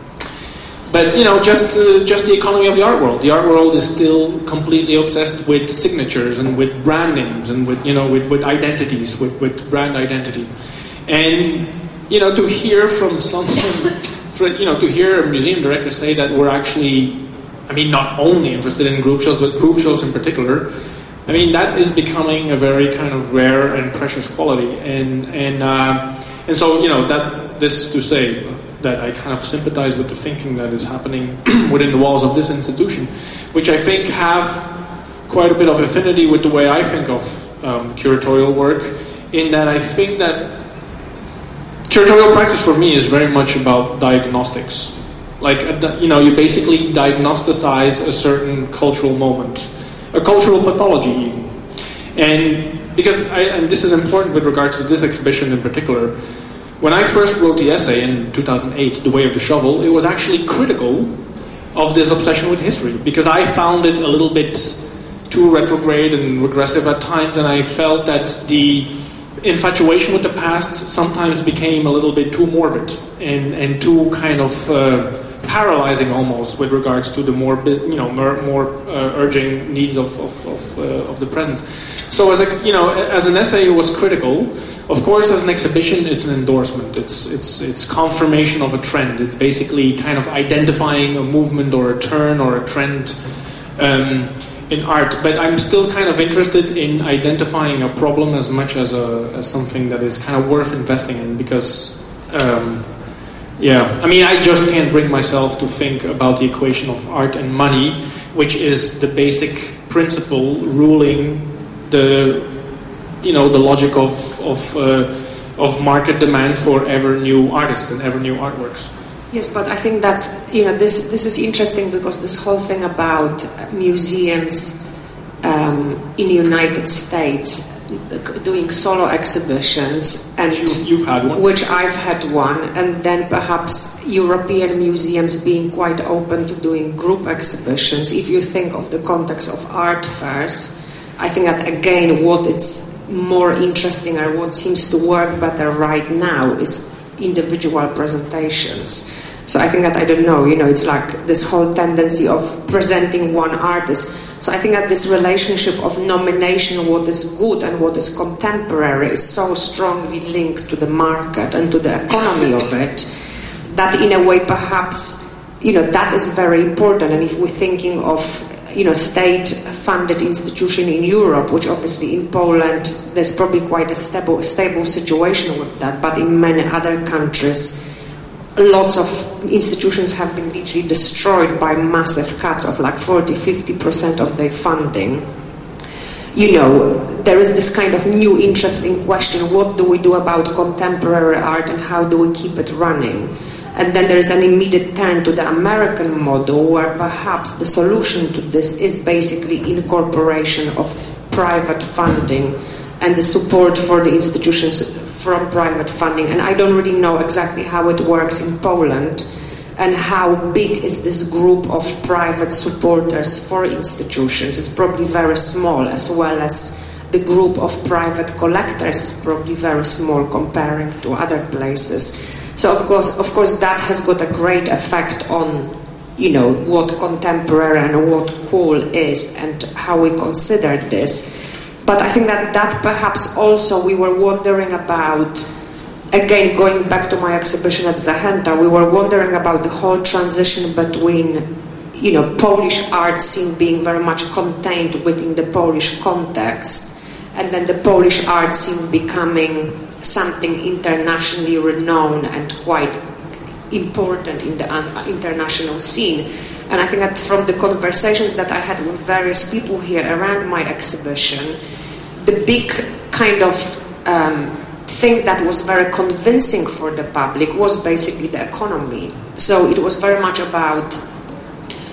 but you know, just uh, just the economy of the art world. The art world is still completely obsessed with signatures and with brand names and with you know with, with identities, with, with brand identity. And you know, to hear from someone, for, you know, to hear a museum director say that we're actually, I mean, not only interested in group shows, but group shows in particular. I mean, that is becoming a very kind of rare and precious quality, and and uh, and so you know that this to say that I kind of sympathize with the thinking that is happening within the walls of this institution, which I think have quite a bit of affinity with the way I think of um, curatorial work, in that I think that curatorial practice for me is very much about diagnostics. Like, you know, you basically diagnosticize a certain cultural moment, a cultural pathology even. And because, I, and this is important with regards to this exhibition in particular, when I first wrote the essay in two thousand eight, The Way of the Shovel, it was actually critical of this obsession with history, because I found it a little bit too retrograde and regressive at times, and I felt that the infatuation with the past sometimes became a little bit too morbid and, and too kind of uh, paralyzing almost with regards to the more you know more, more uh, urging needs of of of, uh, of the present. So as a you know as an essay, it was critical. Of course, as an exhibition, it's an endorsement. It's it's it's confirmation of a trend. It's basically kind of identifying a movement or a turn or a trend um, in art. But I'm still kind of interested in identifying a problem as much as a as something that is kind of worth investing in, because. Um, Yeah, I mean, I just can't bring myself to think about the equation of art and money, which is the basic principle ruling the, you know, the logic of of uh, of market demand for ever new artists and ever new artworks. Yes, but I think that you know this this is interesting, because this whole thing about museums um, in the United States doing solo exhibitions, and you've, you've had one, which I've had one, and then perhaps European museums being quite open to doing group exhibitions. If you think of the context of art fairs, I think that again what is more interesting or what seems to work better right now is individual presentations. So I think that, I don't know, you know, it's like this whole tendency of presenting one artist. So I think that this relationship of nomination, what is good and what is contemporary, is so strongly linked to the market and to the economy of it, that in a way perhaps, you know, that is very important. And if we're thinking of, you know, state-funded institution in Europe, which obviously in Poland there's probably quite a stable, stable situation with that, but in many other countries, lots of institutions have been literally destroyed by massive cuts of like forty, fifty percent of their funding. You know, there is this kind of new interesting question, what do we do about contemporary art and how do we keep it running? And then there is an immediate turn to the American model, where perhaps the solution to this is basically incorporation of private funding and the support for the institutions from private funding. And I don't really know exactly how it works in Poland and how big is this group of private supporters for institutions. It's probably very small, as well as the group of private collectors is probably very small comparing to other places. So of course, of course that has got a great effect on, you know, what contemporary and what cool is and how we consider this. But I think that that perhaps also we were wondering about, again, going back to my exhibition at Zachęta, we were wondering about the whole transition between, you know, Polish art scene being very much contained within the Polish context, and then the Polish art scene becoming something internationally renowned and quite important in the international scene. And I think that from the conversations that I had with various people here around my exhibition, the big kind of um, thing that was very convincing for the public was basically the economy. So it was very much about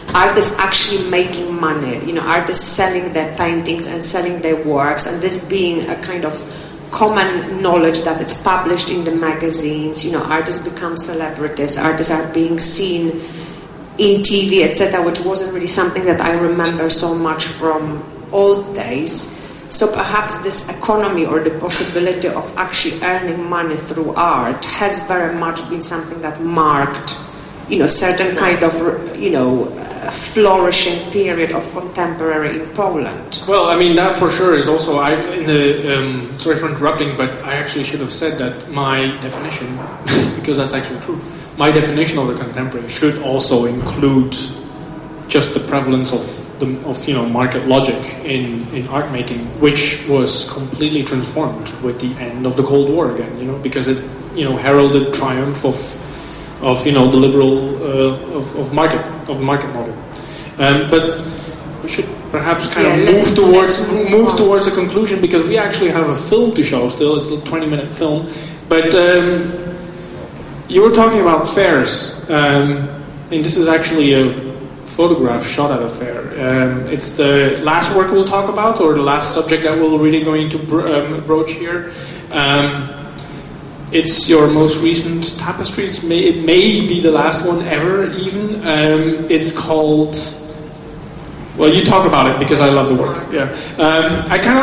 artists actually making money, you know, artists selling their paintings and selling their works, and this being a kind of common knowledge that it's published in the magazines, you know, artists become celebrities, artists are being seen in T V, et cetera, which wasn't really something that I remember so much from old days. So perhaps this economy or the possibility of actually earning money through art has very much been something that marked, you know, certain kind of, you know, uh, flourishing period of contemporary in Poland. Well, I mean, that for sure is also, I, in the, um, sorry for interrupting, but I actually should have said that my definition, because that's actually true, my definition of the contemporary should also include just the prevalence of the, of you know market logic in, in art making, which was completely transformed with the end of the Cold War again, you know, because it you know heralded triumph of of you know the liberal uh, of, of market of the market model. Um, but we should perhaps kind yeah, of move towards move, move towards a conclusion, because we actually have a film to show still. It's a twenty minute film, but um, you were talking about fairs, um, and this is actually a photograph shot at a fair. Um, it's the last work we'll talk about, or the last subject that we're really going to bro- um, broach here. Um, it's your most recent tapestry. It's may, it may be the last one ever, even. Um, it's called... Well, you talk about it, because I love the work. Yeah. Um, I kind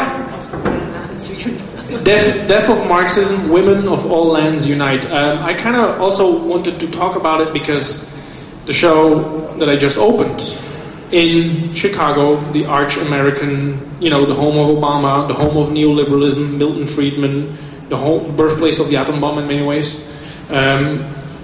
of... Death, Death of Marxism, Women of All Lands Unite. Um, I kind of also wanted to talk about it because the show that I just opened in Chicago, the arch American, you know, the home of Obama, the home of neoliberalism, Milton Friedman, the home, birthplace of the atom bomb in many ways, um,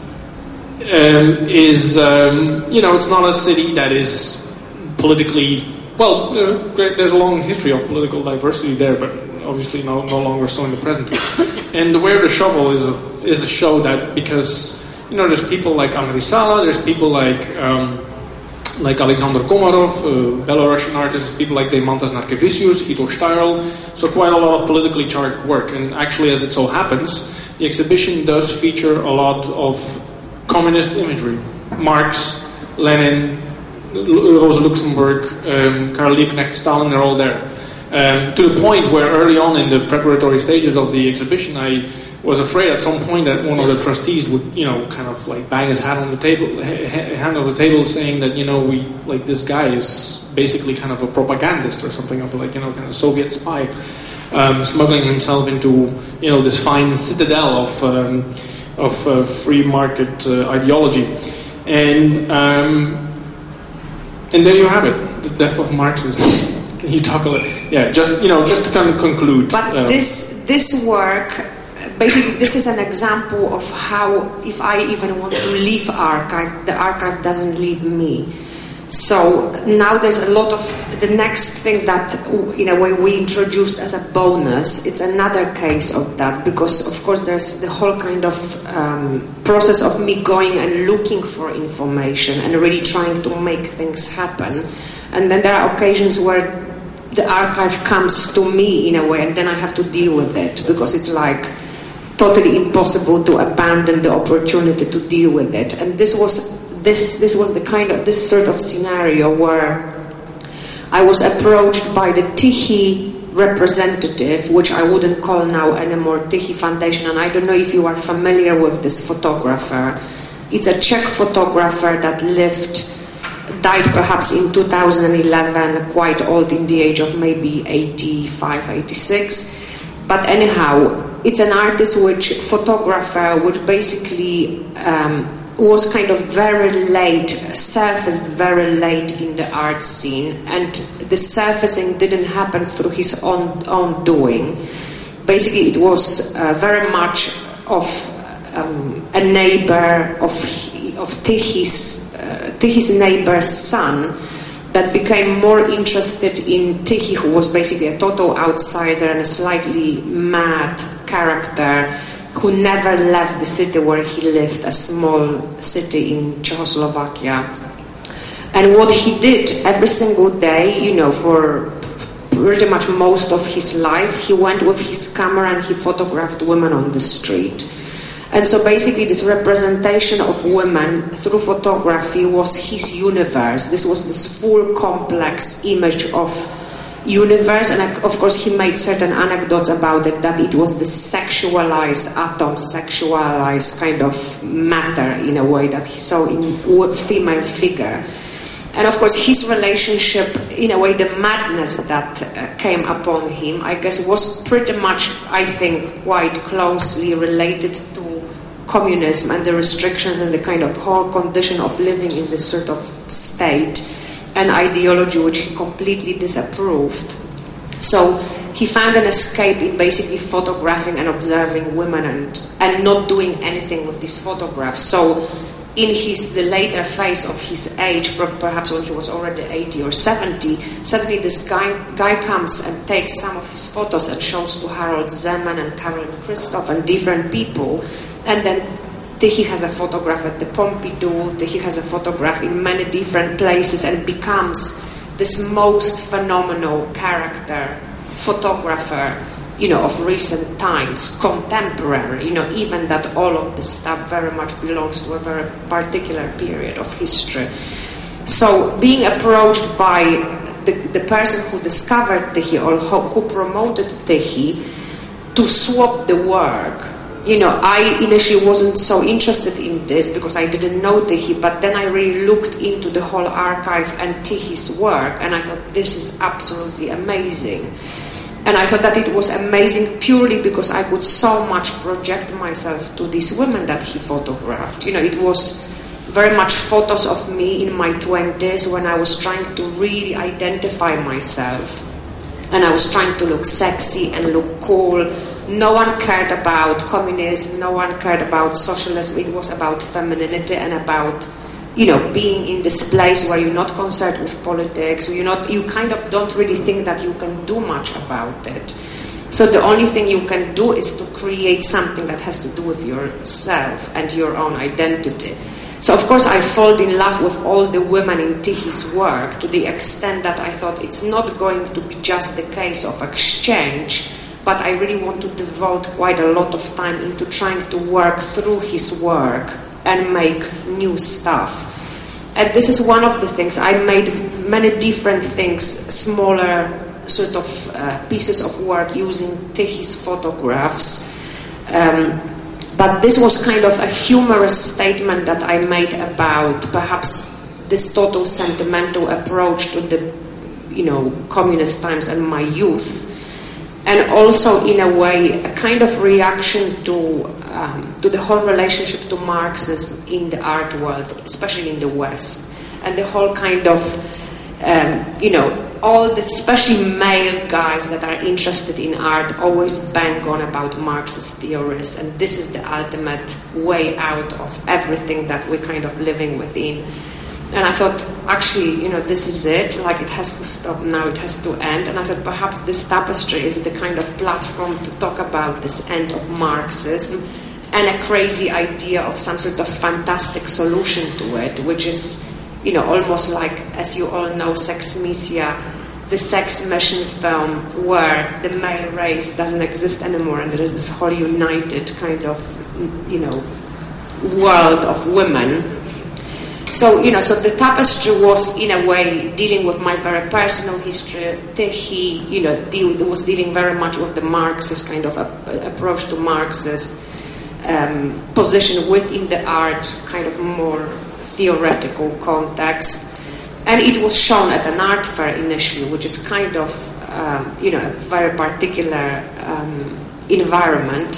um, is, um, you know, it's not a city that is politically, well, there's a, there's a long history of political diversity there, but obviously no, no longer so in the present. And The Where the Shovel is a, is a show that, because you know, there's people like Amri Sala, there's people like um, like Alexander Komarov, uh, Belarusian artists, people like Deimantas Narkevicius, Hito Steyerl, so quite a lot of politically charged work. And actually, as it so happens, the exhibition does feature a lot of communist imagery. Marx, Lenin, Rosa Luxemburg, um, Karl Liebknecht, Stalin, they're all there. Um, to the point where early on in the preparatory stages of the exhibition, I was afraid at some point that one of the trustees would, you know, kind of like bang his hand on the table, hand on the table, saying that, you know, we like this guy is basically kind of a propagandist or something of like, you know, kind of Soviet spy, um, smuggling himself into, you know, this fine citadel of um, of uh, free market uh, ideology, and um, and there you have it, the death of Marxism. Can you talk a little? Yeah, just you know, just to kind of conclude. But um, this this work. Basically, this is an example of how, if I even want to leave archive, the archive doesn't leave me. So now there's a lot of, the next thing that, in a way, we introduced as a bonus, it's another case of that, because, of course, there's the whole kind of um, process of me going and looking for information and really trying to make things happen. And then there are occasions where the archive comes to me, in a way, and then I have to deal with it, because it's like totally impossible to abandon the opportunity to deal with it. And this was this this was the kind of this sort of scenario where I was approached by the Tichy representative, which I wouldn't call now anymore Tichy Foundation, and I don't know if you are familiar with this photographer. It's a Czech photographer that lived, died perhaps in two thousand eleven, quite old, in the age of maybe eighty-five, eighty-six. But anyhow, it's an artist, which photographer, which basically um, was kind of very late, surfaced very late in the art scene, and the surfacing didn't happen through his own own doing. Basically, it was uh, very much of um, a neighbor of of Tichy's uh, Tichy's neighbor's son that became more interested in Tichy, who was basically a total outsider and a slightly mad character who never left the city where he lived, a small city in Czechoslovakia. And what he did every single day, you know, for pretty much most of his life, he went with his camera and he photographed women on the street. And so basically this representation of women through photography was his universe. This was this full complex image of universe, and of course he made certain anecdotes about it, that it was the sexualized atom, sexualized kind of matter in a way that he saw in female figure. And of course his relationship, in a way, the madness that uh, came upon him, I guess, was pretty much, I think, quite closely related to communism and the restrictions and the kind of whole condition of living in this sort of state, an ideology which he completely disapproved. So he found an escape in basically photographing and observing women and, and not doing anything with these photographs. So in his the later phase of his age, perhaps when he was already eighty or seventy, suddenly this guy, guy comes and takes some of his photos and shows to Harold Zeman and Karel Christoph and different people, and then he has a photograph at the Pompidou, he has a photograph in many different places, and becomes this most phenomenal character, photographer, you know, of recent times, contemporary, you know, even that all of this stuff very much belongs to a very particular period of history. So being approached by the, the person who discovered Tychy or who, who promoted Tychy to swap the work, you know, I initially wasn't so interested in this because I didn't know Tychy, but then I really looked into the whole archive and Tychy's work, and I thought this is absolutely amazing. And I thought that it was amazing purely because I could so much project myself to these women that he photographed. You know, it was very much photos of me in my twenties when I was trying to really identify myself. And I was trying to look sexy and look cool. No one cared about communism, no one cared about socialism. It was about femininity and about, you know, being in this place where you're not concerned with politics, you're not, you kind of don't really think that you can do much about it. So the only thing you can do is to create something that has to do with yourself and your own identity. So of course I fall in love with all the women in Tychy's work to the extent that I thought it's not going to be just the case of exchange, but I really want to devote quite a lot of time into trying to work through his work and make new stuff. And this is one of the things. I made many different things, smaller sort of uh, pieces of work using Tychy's photographs. Um, but this was kind of a humorous statement that I made about perhaps this total sentimental approach to the, you know, communist times and my youth. And also, in a way, a kind of reaction to um, to the whole relationship to Marxism in the art world, especially in the West, and the whole kind of, um, you know, all the especially male guys that are interested in art always bang on about Marxist theories, and this is the ultimate way out of everything that we're kind of living within. And I thought, actually, you know, this is it, like it has to stop now, it has to end. And I thought perhaps this tapestry is the kind of platform to talk about this end of Marxism and a crazy idea of some sort of fantastic solution to it, which is, you know, almost like, as you all know, Sexmisia, the sex machine film where the male race doesn't exist anymore and there is this whole united kind of, you know, world of women. So, you know, so the tapestry was, in a way, dealing with my very personal history. Tychy, you know, deal, was dealing very much with the Marxist kind of a, approach to Marxist um, position within the art, kind of more theoretical context. And it was shown at an art fair initially, which is kind of, um, you know, a very particular um, environment.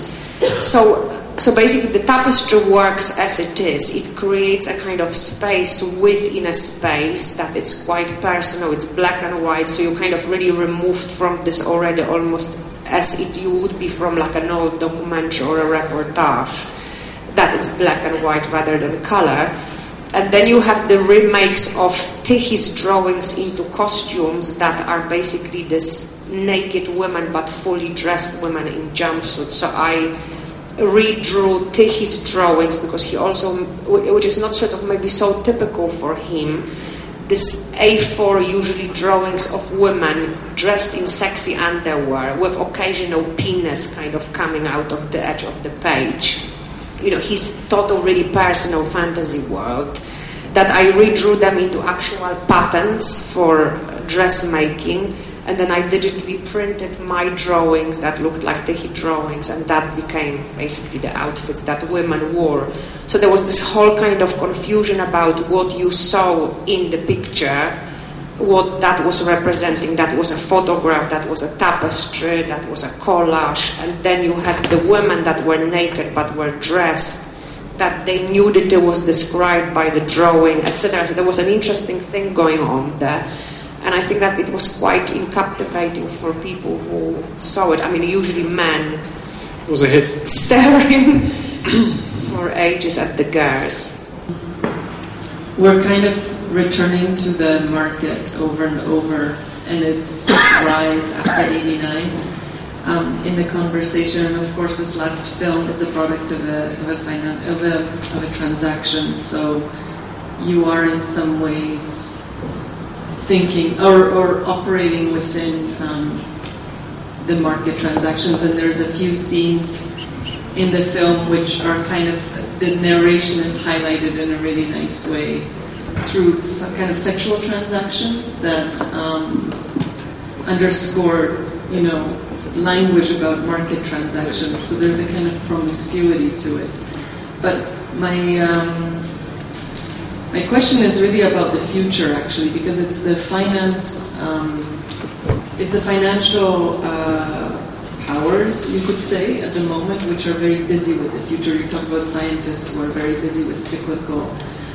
So, So basically the tapestry works as it is. It creates a kind of space within a space that it's quite personal, it's black and white, so you're kind of really removed from this already almost as it you would be from like an old documentary or a reportage, that it's black and white rather than color. And then you have the remakes of Tychy's drawings into costumes that are basically this naked women but fully dressed women in jumpsuits. So I redrew Tychy's drawings because he also, which is not sort of maybe so typical for him, this A four usually drawings of women dressed in sexy underwear with occasional penis kind of coming out of the edge of the page. you know, his total really personal fantasy world, that I redrew them into actual patterns for dressmaking, and then I digitally printed my drawings that looked like the hit drawings, and that became basically the outfits that women wore. So there was this whole kind of confusion about what you saw in the picture, what that was representing. That was a photograph, that was a tapestry, that was a collage, and then you had the women that were naked but were dressed, that they knew that it was described by the drawing, et cetera. So there was an interesting thing going on there. And I think that it was quite captivating for people who saw it. I mean, usually men it was a hit. Staring for ages at the girls. We're kind of returning to the market over and over, and its rise after eighty-nine um, in the conversation. And of course, this last film is a product of a of a, finan- of a of a transaction. So you are in some ways thinking or, or operating within um, the market transactions, and there's a few scenes in the film which are kind of, the narration is highlighted in a really nice way through some kind of sexual transactions that um, underscore, you know, language about market transactions. So there's a kind of promiscuity to it. But my um, My question is really about the future, actually, because it's the finance, um, it's the financial uh, powers, you could say, at the moment, which are very busy with the future. You talk about scientists who are very busy with cyclical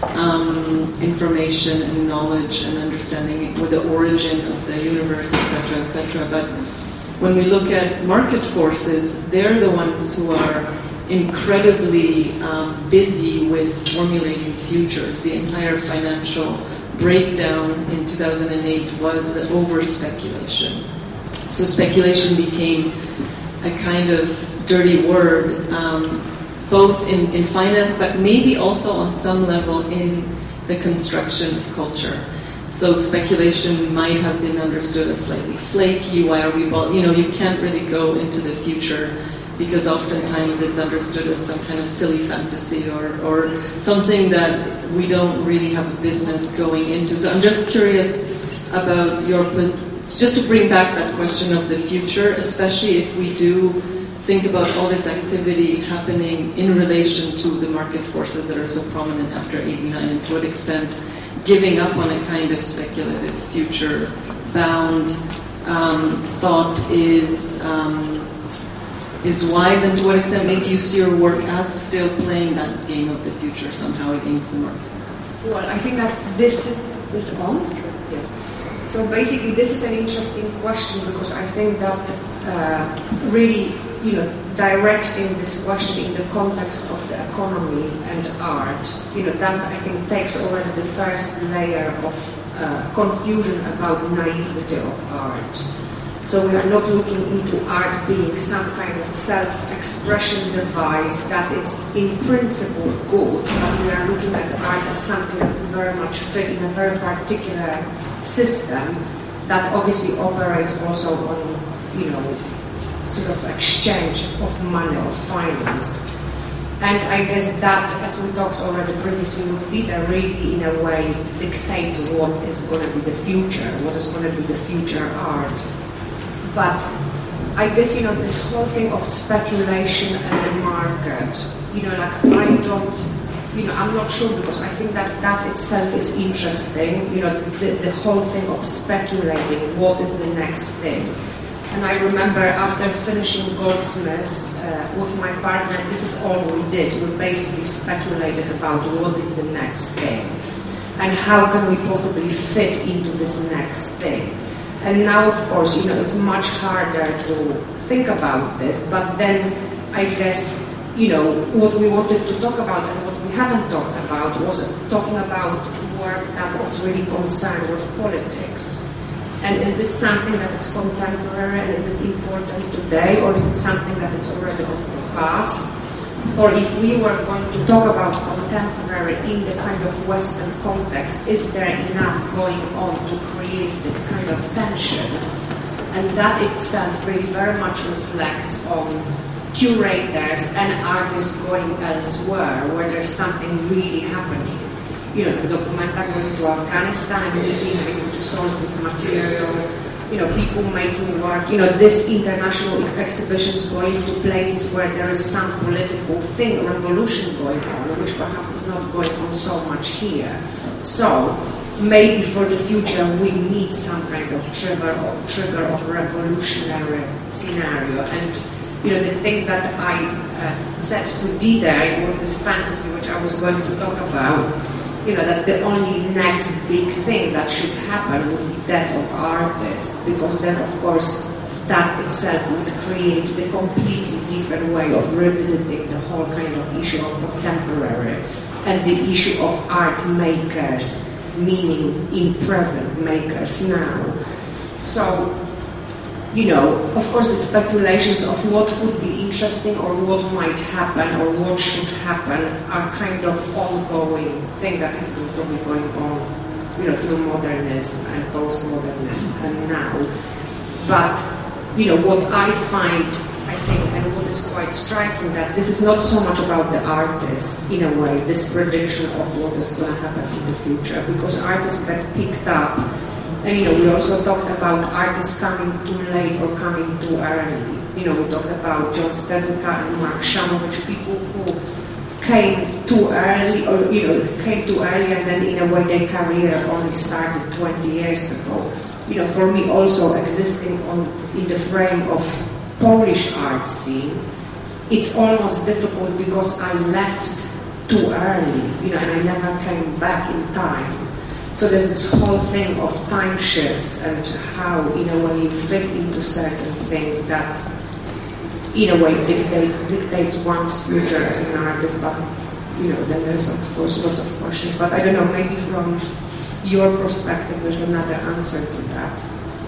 um, information and knowledge and understanding with the origin of the universe, et cetera, et cetera. But when we look at market forces, they're the ones who are incredibly um, busy with formulating futures. The entire financial breakdown in two thousand eight was the over-speculation. So speculation became a kind of dirty word, um, both in, in finance, but maybe also on some level in the construction of culture. So speculation might have been understood as slightly flaky. Why are we, bought? You know, you can't really go into the future, because oftentimes it's understood as some kind of silly fantasy or, or something that we don't really have a business going into. So I'm just curious about your position, just to bring back that question of the future, especially if we do think about all this activity happening in relation to the market forces that are so prominent after eighty-nine, and to what extent giving up on a kind of speculative future-bound um, thought is... Um, is wise, and to what extent maybe you see your work as still playing that game of the future somehow against the market? Well, I think that this is, is this on? Yes. So basically this is an interesting question, because I think that uh, really, you know, directing this question in the context of the economy and art, you know, that I think takes already the first layer of uh, confusion about the naivety of art. So we are not looking into art being some kind of self-expression device that is in principle good, but we are looking at art as something that is very much fit in a very particular system that obviously operates also on, you know, sort of exchange of money or finance. And I guess that, as we talked already previously with Peter, really in a way dictates what is going to be the future, what is going to be the future art. But I guess, you know, this whole thing of speculation and the market, you know, like I don't, you know, I'm not sure, because I think that that itself is interesting, you know, the, the whole thing of speculating what is the next thing. And I remember after finishing Goldsmiths uh, with my partner, this is all we did. We basically speculated about what is the next thing and how can we possibly fit into this next thing. And now, of course, you know, it's much harder to think about this, but then I guess, you know, what we wanted to talk about and what we haven't talked about was talking about work that was really concerned with politics. And is this something that is contemporary and is it important today, or is it something that is already of the past? Or if we were going to talk about contemporary in the kind of Western context, is there enough going on to create that kind of tension? And that itself really very much reflects on curators and artists going elsewhere where there's something really happening. You know, the documenta going to Afghanistan and being able to source this material, you know, people making work, you know, this international exhibitions going to places where there is some political thing, revolution going on, which perhaps is not going on so much here. So maybe for the future we need some kind of trigger of trigger of revolutionary scenario. And you know, the thing that I uh, said to Dider, it was this fantasy which I was going to talk about, you know, that the only next big thing that should happen would be death of artists, because then of course that itself would create the completely different way of revisiting the whole kind of issue of contemporary and the issue of art makers, meaning in present makers now. So, you know, of course the speculations of what could be interesting or what might happen or what should happen are kind of ongoing thing that has been probably going on, you know, through modernism and postmodernism and now. But, you know, what I find, I think, and what is quite striking, that this is not so much about the artists, in a way, this prediction of what is going to happen in the future, because artists get picked up. And, you know, we also talked about artists coming too late or coming too early. You know, we talked about John Stezyka and Mark Shamovich, people who came too early, or, you know, came too early and then in a way their career only started twenty years ago. You know, for me also existing on, in the frame of Polish art scene, it's almost difficult because I left too early, you know, and I never came back in time. So there's this whole thing of time shifts and how, in a way, you fit into certain things that, in a way, dictates dictates one's future as an artist. But, you know, then there's, of course, lots of questions. But I don't know, maybe from your perspective, there's another answer to that.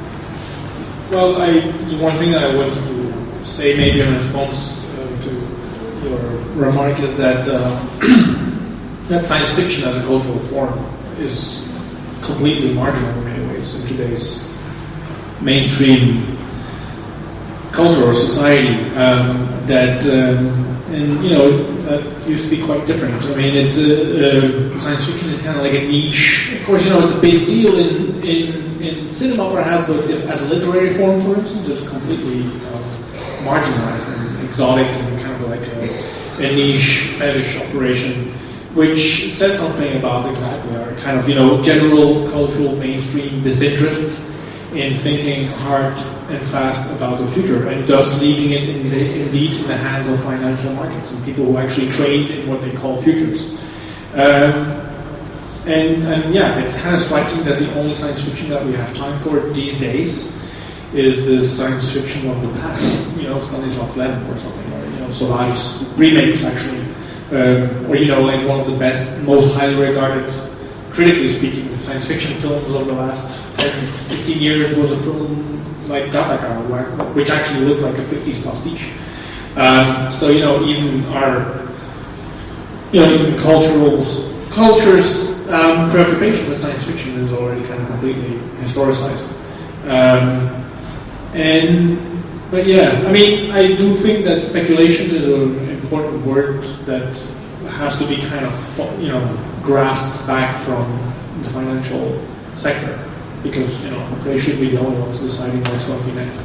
Well, I, one thing that I wanted to say, maybe in response uh, to your remark, is that uh, that science fiction as a cultural form is completely marginal in many ways in today's mainstream culture or society. Um, that um, and you know that used to be quite different. I mean, it's a, uh, science fiction is kind of like a niche. Of course, you know it's a big deal in in, in cinema, perhaps, but if, as a literary form, for instance, it's completely uh, marginalized and exotic and kind of like a, a niche fetish operation, which says something about exactly our kind of, you know, general cultural mainstream disinterest in thinking hard and fast about the future, and thus leaving it in the, indeed in the hands of financial markets and people who actually trade in what they call futures. Um, and, and yeah, it's kind of striking that the only science fiction that we have time for these days is the science fiction of the past, you know, Stanislav Lem or something, or, you know, Solaris remakes actually. Um, or, you know, like one of the best, most highly regarded, critically speaking, science fiction films of the last ten, fifteen years was a film like Gattaca, which actually looked like a fifties pastiche. Um, so, you know, even our, you know, even cultural, culture's um, preoccupation with science fiction is already kind of completely historicized. Um, and, but yeah, I mean, I do think that speculation is an important word that has to be kind of, you know, grasped back from the financial sector, because, you know, they should be the only ones deciding what's going to be next.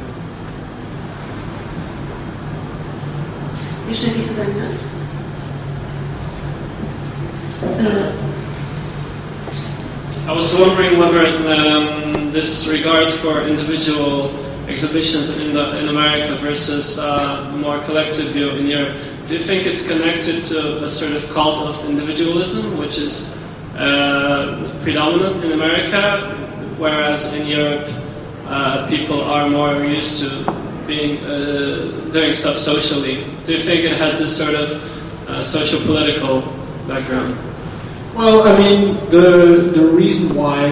Jeszcze jakieś pytania? I was wondering whether um, this regard for individual exhibitions in, the, in America versus uh, more collective view in Europe, do you think it's connected to a sort of cult of individualism, which is uh, predominant in America, whereas in Europe uh, people are more used to being uh, doing stuff socially? Do you think it has this sort of uh, social-political background? Well, I mean, the the reason why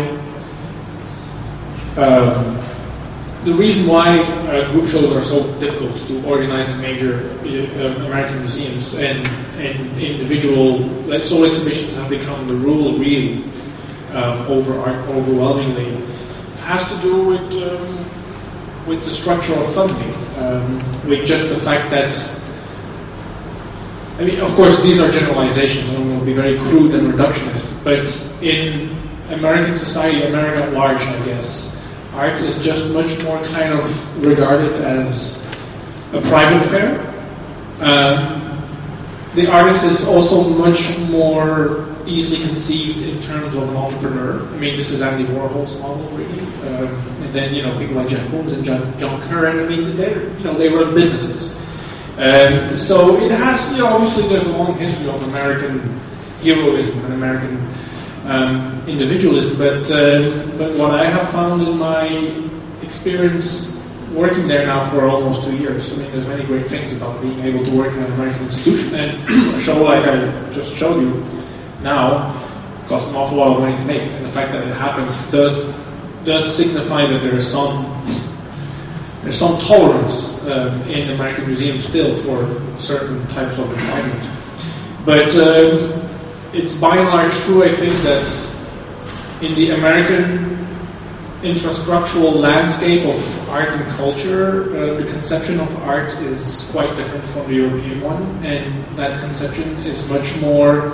um, the reason why uh, group shows are so difficult to organize in major uh, American museums, and and individual like solo exhibitions have become the rule, really, um, over overwhelmingly, has to do with um, with the structure of funding, um, with just the fact that I mean, of course, these are generalizations and will be very crude and reductionist, but in American society, America at large, I guess, art is just much more kind of regarded as a private affair. Um, the artist is also much more easily conceived in terms of an entrepreneur. I mean, this is Andy Warhol's model, really. Um, and then, you know, people like Jeff Koons and John, John Curran, I mean, they you know, they run businesses. Um, so it has, you know, obviously there's a long history of American heroism and American um, individualism, but, uh, but what I have found in my experience working there now for almost two years, I mean, there's many great things about being able to work in an American institution, and a show like I just showed you now costs an awful lot of money to make, and the fact that it happens does does signify that there is some there's some tolerance um, in American museums still for certain types of environment. But um, it's by and large true, I think, that in the American infrastructural landscape of art and culture, uh, the conception of art is quite different from the European one, and that conception is much more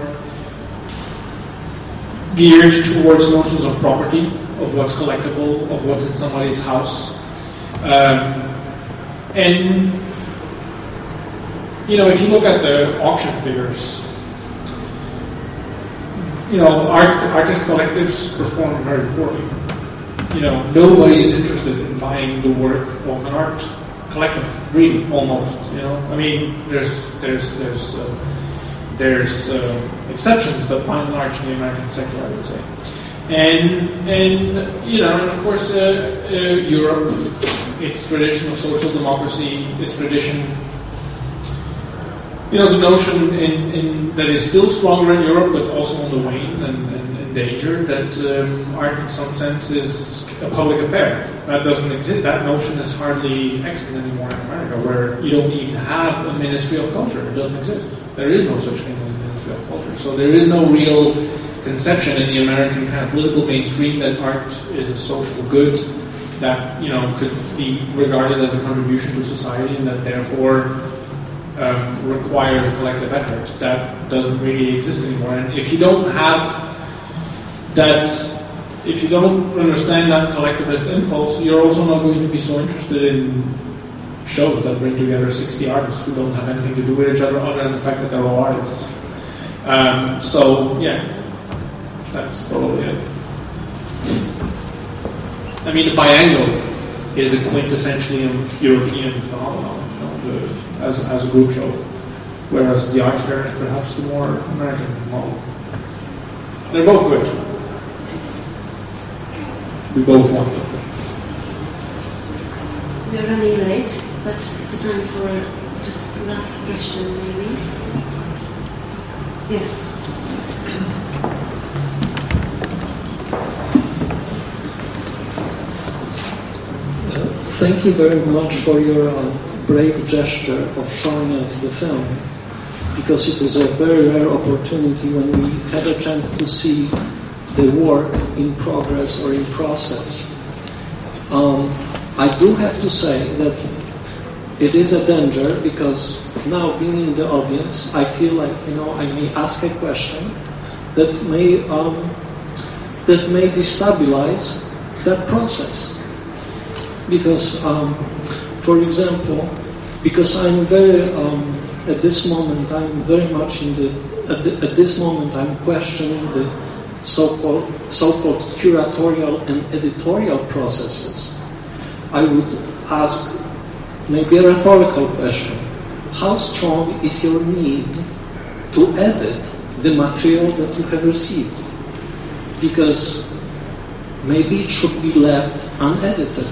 geared towards notions of property, of what's collectible, of what's in somebody's house. Um, and, you know, if you look at the auction figures, you know, art, artist collectives perform very poorly. You know, nobody is interested in buying the work of an art collective, really, almost. You know, I mean, there's there's there's uh, there's uh, exceptions, but by and large, in the American sector, I would say. And and you know, and of course, uh, uh, Europe, its tradition of social democracy, its tradition. You know, the notion in, in that is still stronger in Europe, but also on the wane and, and in danger, that um, art in some sense is a public affair. That doesn't exist. That notion is hardly extant anymore in America, where you don't even have a Ministry of Culture. It doesn't exist. There is no such thing as a Ministry of Culture. So there is no real conception in the American kind of political mainstream that art is a social good that, you know, could be regarded as a contribution to society, and that therefore Um, requires a collective effort. That doesn't really exist anymore. And if you don't have that, if you don't understand that collectivist impulse, you're also not going to be so interested in shows that bring together sixty artists who don't have anything to do with each other other than the fact that they're all artists. Um, so, yeah, that's probably it. I mean, the biannual is a quintessentially European phenomenon. As, as a group show, whereas the art fair is perhaps the more American model. They're both good. We both want them. We're running late, but the time for just last question, maybe. Yes. Uh, thank you very much for your uh, brave gesture of showing us the film, because it is a very rare opportunity when we have a chance to see the work in progress or in process. Um, I do have to say that it is a danger, because now being in the audience, I feel like, you know, I may ask a question that may um, that may destabilize that process, because. Um, For example, because I'm very, um, at this moment, I'm very much in the, at, the, at this moment, I'm questioning the so-called, so-called curatorial and editorial processes. I would ask maybe a rhetorical question. How strong is your need to edit the material that you have received? Because maybe it should be left unedited.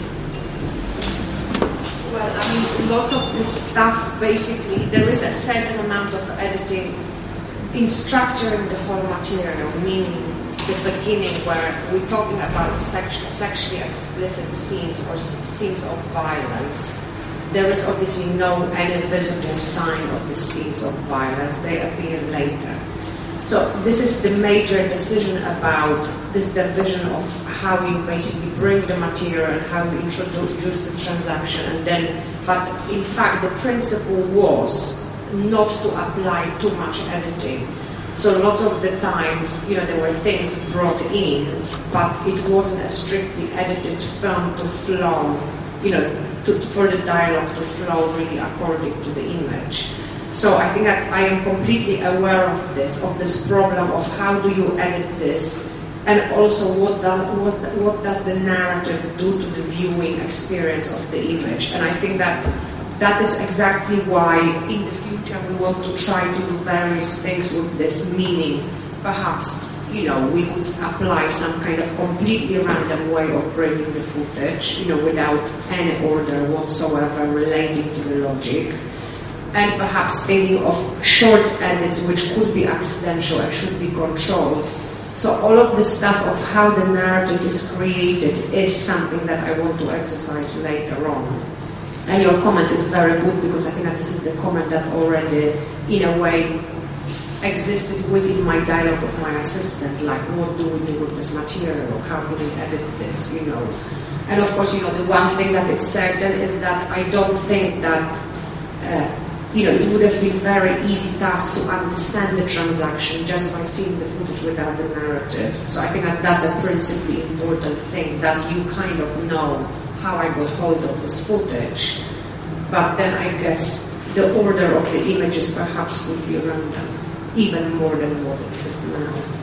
Lots of this stuff, basically, there is a certain amount of editing in structuring the whole material, meaning the beginning where we're talking about sex- sexually explicit scenes or scenes of violence. There is obviously no any visible sign of the scenes of violence. They appear later. So this is the major decision about this division of how you basically bring the material and how you introduce the transaction, and then, but in fact the principle was not to apply too much editing. So lots of the times, you know, there were things brought in, but it wasn't a strictly edited film to flow, you know, to, for the dialogue to flow really according to the image. So I think that I am completely aware of this, of this problem of how do you edit this, and also what, do, what, what does the narrative do to the viewing experience of the image. And I think that that is exactly why in the future we want to try to do various things with this, meaning perhaps, you know, we could apply some kind of completely random way of bringing the footage, you know, without any order whatsoever relating to the logic. And perhaps thinking of short edits which could be accidental and should be controlled. So all of this stuff of how the narrative is created is something that I want to exercise later on. And your comment is very good, because I think that this is the comment that already, in a way, existed within my dialogue with my assistant, like what do we do with this material, how do we edit this, you know. And of course, you know, the one thing that is certain is that I don't think that, uh, you know, it would have been a very easy task to understand the transaction just by seeing the footage without the narrative. So I think that that's a principally important thing, that you kind of know how I got hold of this footage. But then I guess the order of the images perhaps would be random, even more than what it is now.